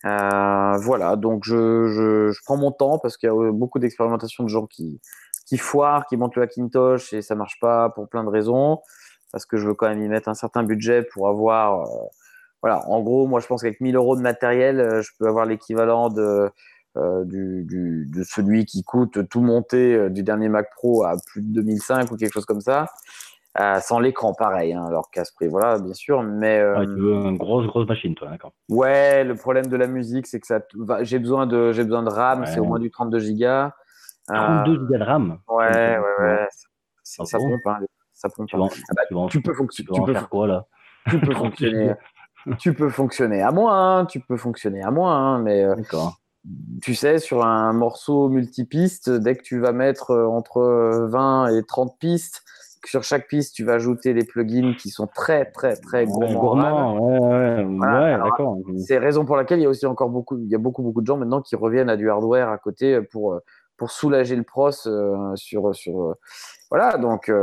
Euh, voilà, donc je, je, je prends mon temps parce qu'il y a beaucoup d'expérimentations de gens qui, qui foirent, qui montent le Hackintosh et ça marche pas pour plein de raisons, parce que je veux quand même y mettre un certain budget pour avoir... Euh, voilà, en gros, moi, je pense qu'avec mille euros de matériel, euh, je peux avoir l'équivalent de... Euh, du, du, de celui qui coûte tout monté euh, du dernier Mac Pro à plus de deux mille cinq ou quelque chose comme ça. Euh, sans l'écran, pareil, hein, alors Casprix, voilà, bien sûr. Mais euh, Ah, tu veux une grosse, grosse machine, toi, d'accord. ouais, le problème de la musique, c'est que ça, t- va- j'ai besoin de, j'ai besoin de RAM, c'est au moins Ouais. du trente-deux gigas. Euh, trente-deux gigas de RAM. ouais, Putain, mais t'as ouais, beaucoup, hein. ouais, ça, Ah ça bon? pompe, hein, ça pompe. Tu Hein. vas en, Ah bah, tu vas en, tu peux fonction- tu vas tu en peux, faire quoi, là? tu peux trente-deux fonctionner, gigas. tu peux fonctionner à moins, hein, tu peux fonctionner à moins, hein, mais euh, D'accord. tu sais, sur un morceau multipiste, dès que tu vas mettre euh, entre euh, vingt et trente pistes, sur chaque piste, tu vas ajouter des plugins qui sont très, très, très Ouais, gourmands en RAM. gourmand, ouais, ouais, Voilà. ouais, Alors, d'accord. c'est raison pour laquelle il y a aussi encore beaucoup, il y a beaucoup, beaucoup de gens maintenant qui reviennent à du hardware à côté pour, euh, pour soulager le pros euh, sur, sur, euh, voilà. Donc, euh,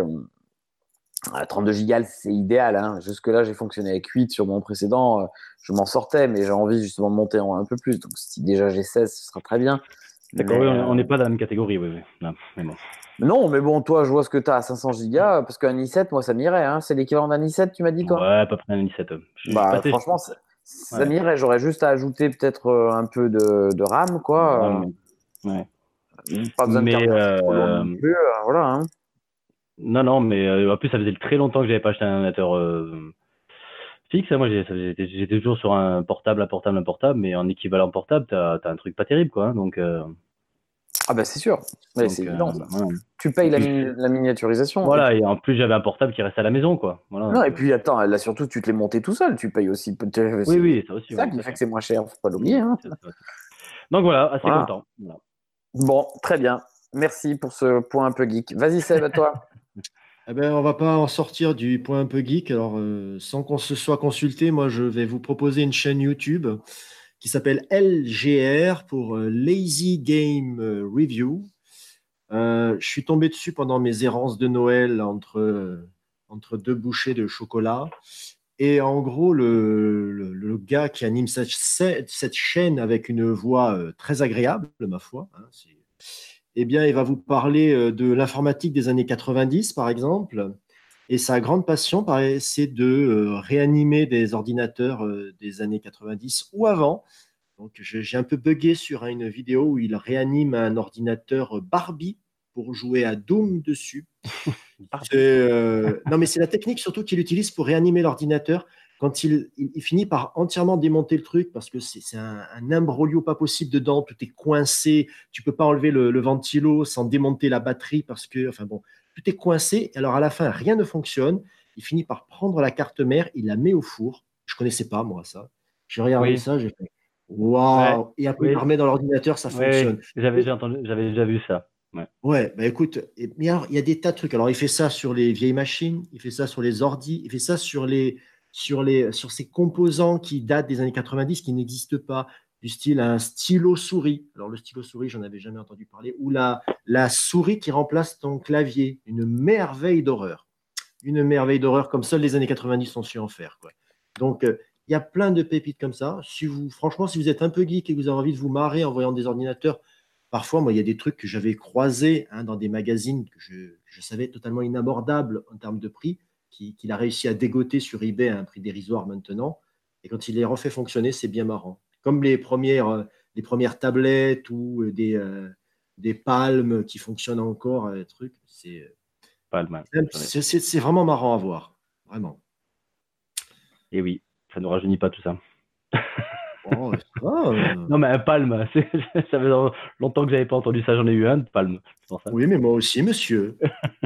à trente-deux gigas, c'est idéal. Hein. Jusque-là, j'ai fonctionné avec huit sur mon précédent. euh, je m'en sortais, mais j'ai envie justement de monter en un peu plus. Donc, si déjà j'ai seize, ce sera très bien. D'accord, Mais, oui, euh, on n'est pas dans la même catégorie, oui, oui. Non, mais bon. non, mais bon, toi, je vois ce que tu as à cinq cents gigas, parce qu'un i sept, moi, ça m'irait. Hein. C'est l'équivalent d'un i sept, tu m'as dit, toi? Ouais, à peu près un dix-sept. Je, je suis Bah, passé. franchement, ça, ça Ouais, m'irait. J'aurais juste à ajouter peut-être euh, un peu de, de RAM, quoi. ouais, ouais. Euh, pas besoin de Mais carte graphique trop lourde euh, non plus. euh, voilà. Hein. non, non, mais euh, en plus, ça faisait très longtemps que j'avais pas acheté un ordinateur euh, fixe. Hein. Moi, j'ai- ça faisait- j'étais j'étais toujours sur un portable, un portable, un portable, mais en équivalent portable, t'as, t'as un truc pas terrible, quoi. Hein. Donc, euh, Ah, bah, c'est sûr. Mais c'est donc, euh, évident, ça. voilà. Tu Et payes la, puis, mini- la miniaturisation. Et voilà, puis, et en plus, j'avais un portable qui restait à la maison, quoi. Voilà, non, donc, et euh, puis attends, là, surtout, tu te l'es monté tout seul. Tu payes aussi. peut-être- oui, C'est oui, ça aussi, ça oui, qui tout à fait que fait. c'est moins cher. Faut pas l'oublier. Mm, Hein. c'est ça. Donc voilà, assez Voilà. content. Voilà. Bon, très bien. Merci pour ce point un peu geek. Vas-y, Seb, à toi. Eh ben, on va pas en sortir du point un peu geek. Alors, euh, sans qu'on se soit consulté, moi, je vais vous proposer une chaîne YouTube qui s'appelle L G R pour euh, Lazy Game euh, Review. Euh, je suis tombé dessus pendant mes errances de Noël entre, euh, entre deux bouchées de chocolat. Et en gros, le, le, le gars qui anime cette, cette chaîne avec une voix euh, très agréable, ma foi, hein, c'est- eh bien, il va vous parler euh, de l'informatique des années quatre-vingt-dix, par exemple. Et sa grande passion, pareil, c'est de euh, réanimer des ordinateurs euh, des années quatre-vingt-dix ou avant. Donc, je- j'ai un peu bugué sur hein, une vidéo où il réanime un ordinateur Barbie pour jouer à Doom dessus. Barbie. C'est, euh, Non, mais c'est la technique surtout qu'il utilise pour réanimer l'ordinateur quand il, il- il finit par entièrement démonter le truc parce que c'est c'est un, un imbroglio pas possible dedans, tout est coincé, tu peux pas enlever le, le ventilo sans démonter la batterie parce que, enfin bon, tout est coincé. Alors à la fin, rien ne fonctionne. Il finit par prendre la carte mère, il la met au four. Je connaissais pas moi ça. J'ai regardé Oui, ça, j'ai fait ouais, waouh! Et après, il la oui, remet dans l'ordinateur, ça oui, fonctionne. j'avais déjà entendu, j'avais déjà vu ça. Ouais. Ouais, bah écoute, et- mais alors, il y a des tas de trucs. Alors, il fait ça sur les vieilles machines, il fait ça sur les ordis, il fait ça sur les, sur les, sur ces composants qui datent des années quatre-vingt-dix, qui n'existent pas, du style un stylo souris. Alors, le stylo souris, j'en avais jamais entendu parler, ou la, la souris qui remplace ton clavier. Une merveille d'horreur. Une merveille d'horreur comme seules les années quatre-vingt-dix ont su en faire, quoi. Donc, euh, il y a plein de pépites comme ça. Si vous, franchement, si vous êtes un peu geek et que vous avez envie de vous marrer en voyant des ordinateurs, parfois, moi, il y a des trucs que j'avais croisés hein, dans des magazines que je, que je savais totalement inabordables en termes de prix, qui- qu'il a réussi à dégoter sur eBay à un prix dérisoire maintenant. Et quand il les refait fonctionner, c'est bien marrant. Comme les premières, euh, les premières tablettes ou euh, des, euh, des palmes qui fonctionnent encore, euh, trucs. C'est Pas le mal. c'est- c'est- c'est vraiment marrant à voir. Vraiment. Et oui, ça ne rajeunit pas tout ça. Oh, ça va, euh. Non, mais un palme, c'est- ça fait longtemps que j'avais pas entendu ça, j'en ai eu un, de palme. C'est pour ça. Oui, mais moi aussi, monsieur.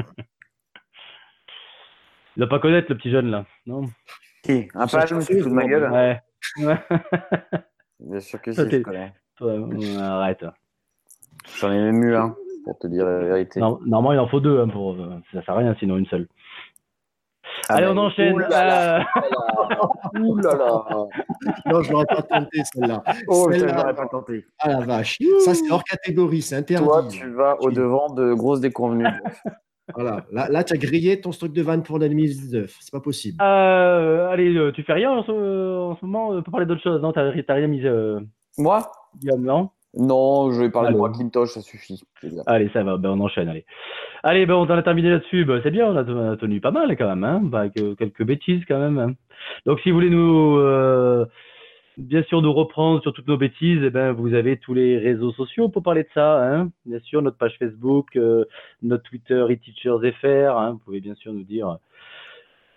Il doit pas connaître le petit jeune là, non? Qui? Un Ça, palme, je tu te fous de ma fais, gueule? Ouais. Ouais. Bien sûr que Toi, si, je t'es- connais. toi, euh, arrête. J'en ai même eu un, pour te dire la vérité. Non, normalement, il en faut deux, hein, pour, euh, ça sert à rien sinon une seule. Ah, Allez, mais- on enchaîne. Ouh là là, Euh, ouh là là. Non, je l'aurais pas tenté, celle-là. Oh, putain, je Celle-là, l'aurais pas tenté. ah la vache. Ça, c'est hors catégorie, c'est interdit. Toi, tu vas au-devant de grosses déconvenues. Voilà. Là, là tu as grillé ton stock de vannes pour l'année deux mille dix-neuf. C'est pas possible. euh, allez, euh, tu fais rien en ce, en ce moment, on peut parler d'autre chose. Non, t'as t'as rien mis, euh, Moi? Guillaume, non? Non, je vais parler Allez. de Macintosh, ça suffit. je veux dire. Allez, ça va, ben on enchaîne, allez. Allez, ben on en a terminé là-dessus, ben, c'est bien, on a, on a tenu pas mal quand même, hein, ben, avec euh, quelques bêtises quand même. Hein. Donc si vous voulez nous, euh, bien sûr, nous reprendre sur toutes nos bêtises, eh ben, vous avez tous les réseaux sociaux pour parler de ça, hein. Bien sûr, notre page Facebook, euh, notre Twitter, eTeachers F R, hein, vous pouvez bien sûr nous dire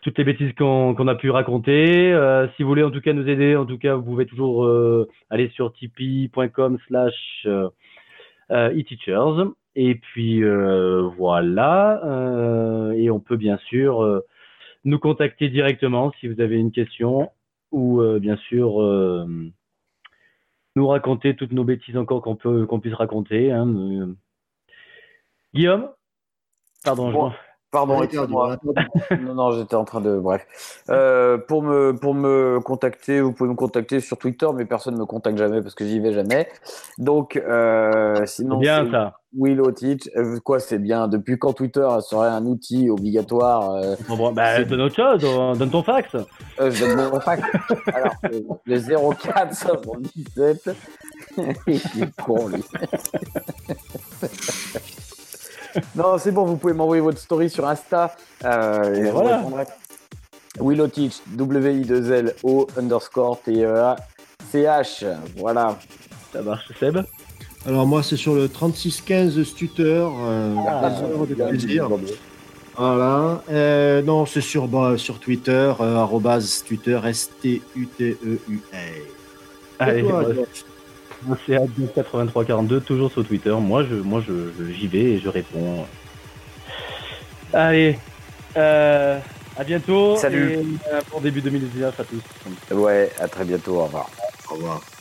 toutes les bêtises qu'on qu'on a pu raconter. Euh, si vous voulez en tout cas nous aider, en tout cas vous pouvez toujours euh, aller sur tipeee point com slash eTeachers. Et puis euh, voilà. Euh, et on peut bien sûr euh, nous contacter directement si vous avez une question ou euh, bien sûr euh, nous raconter toutes nos bêtises encore qu'on peut qu'on puisse raconter. Hein. Euh, Guillaume, pardon. Bon. Je... Pardon, excuse-moi. Non, non, j'étais en train de. Bref. Euh, pour, me, pour me contacter, vous pouvez me contacter sur Twitter, mais personne ne me contacte jamais parce que j'y vais jamais. Donc, euh, sinon. C'est bien ça. Willow Teach. Euh, quoi, c'est bien. Depuis quand Twitter serait un outil obligatoire euh, bon, bah, donne autre chose, donne ton fax. Euh, je donne mon fax. Alors, le zéro quatre soixante-dix-sept. Il est con, lui. Non, c'est bon, vous pouvez m'envoyer votre story sur Insta. Euh, et voilà. Willow Teach, W I deux L O underscore T E A C H. Voilà. Ça marche, Seb. Alors, moi, c'est sur le trente-six quinze Stutter. Euh, ah, heures de plaisir. Voilà. Euh, non, c'est sur, bah, sur Twitter, euh, arrobase Twitter, S T U T E U R. Allez, toi, c'est à quatre-vingt-trois quarante-deux, toujours sur Twitter. Moi, je, moi, je, je, j'y vais et je réponds. Allez, euh, à bientôt. Salut. Et, euh, pour début deux mille dix-neuf à tous. Ouais, à très bientôt. Au revoir. Au revoir.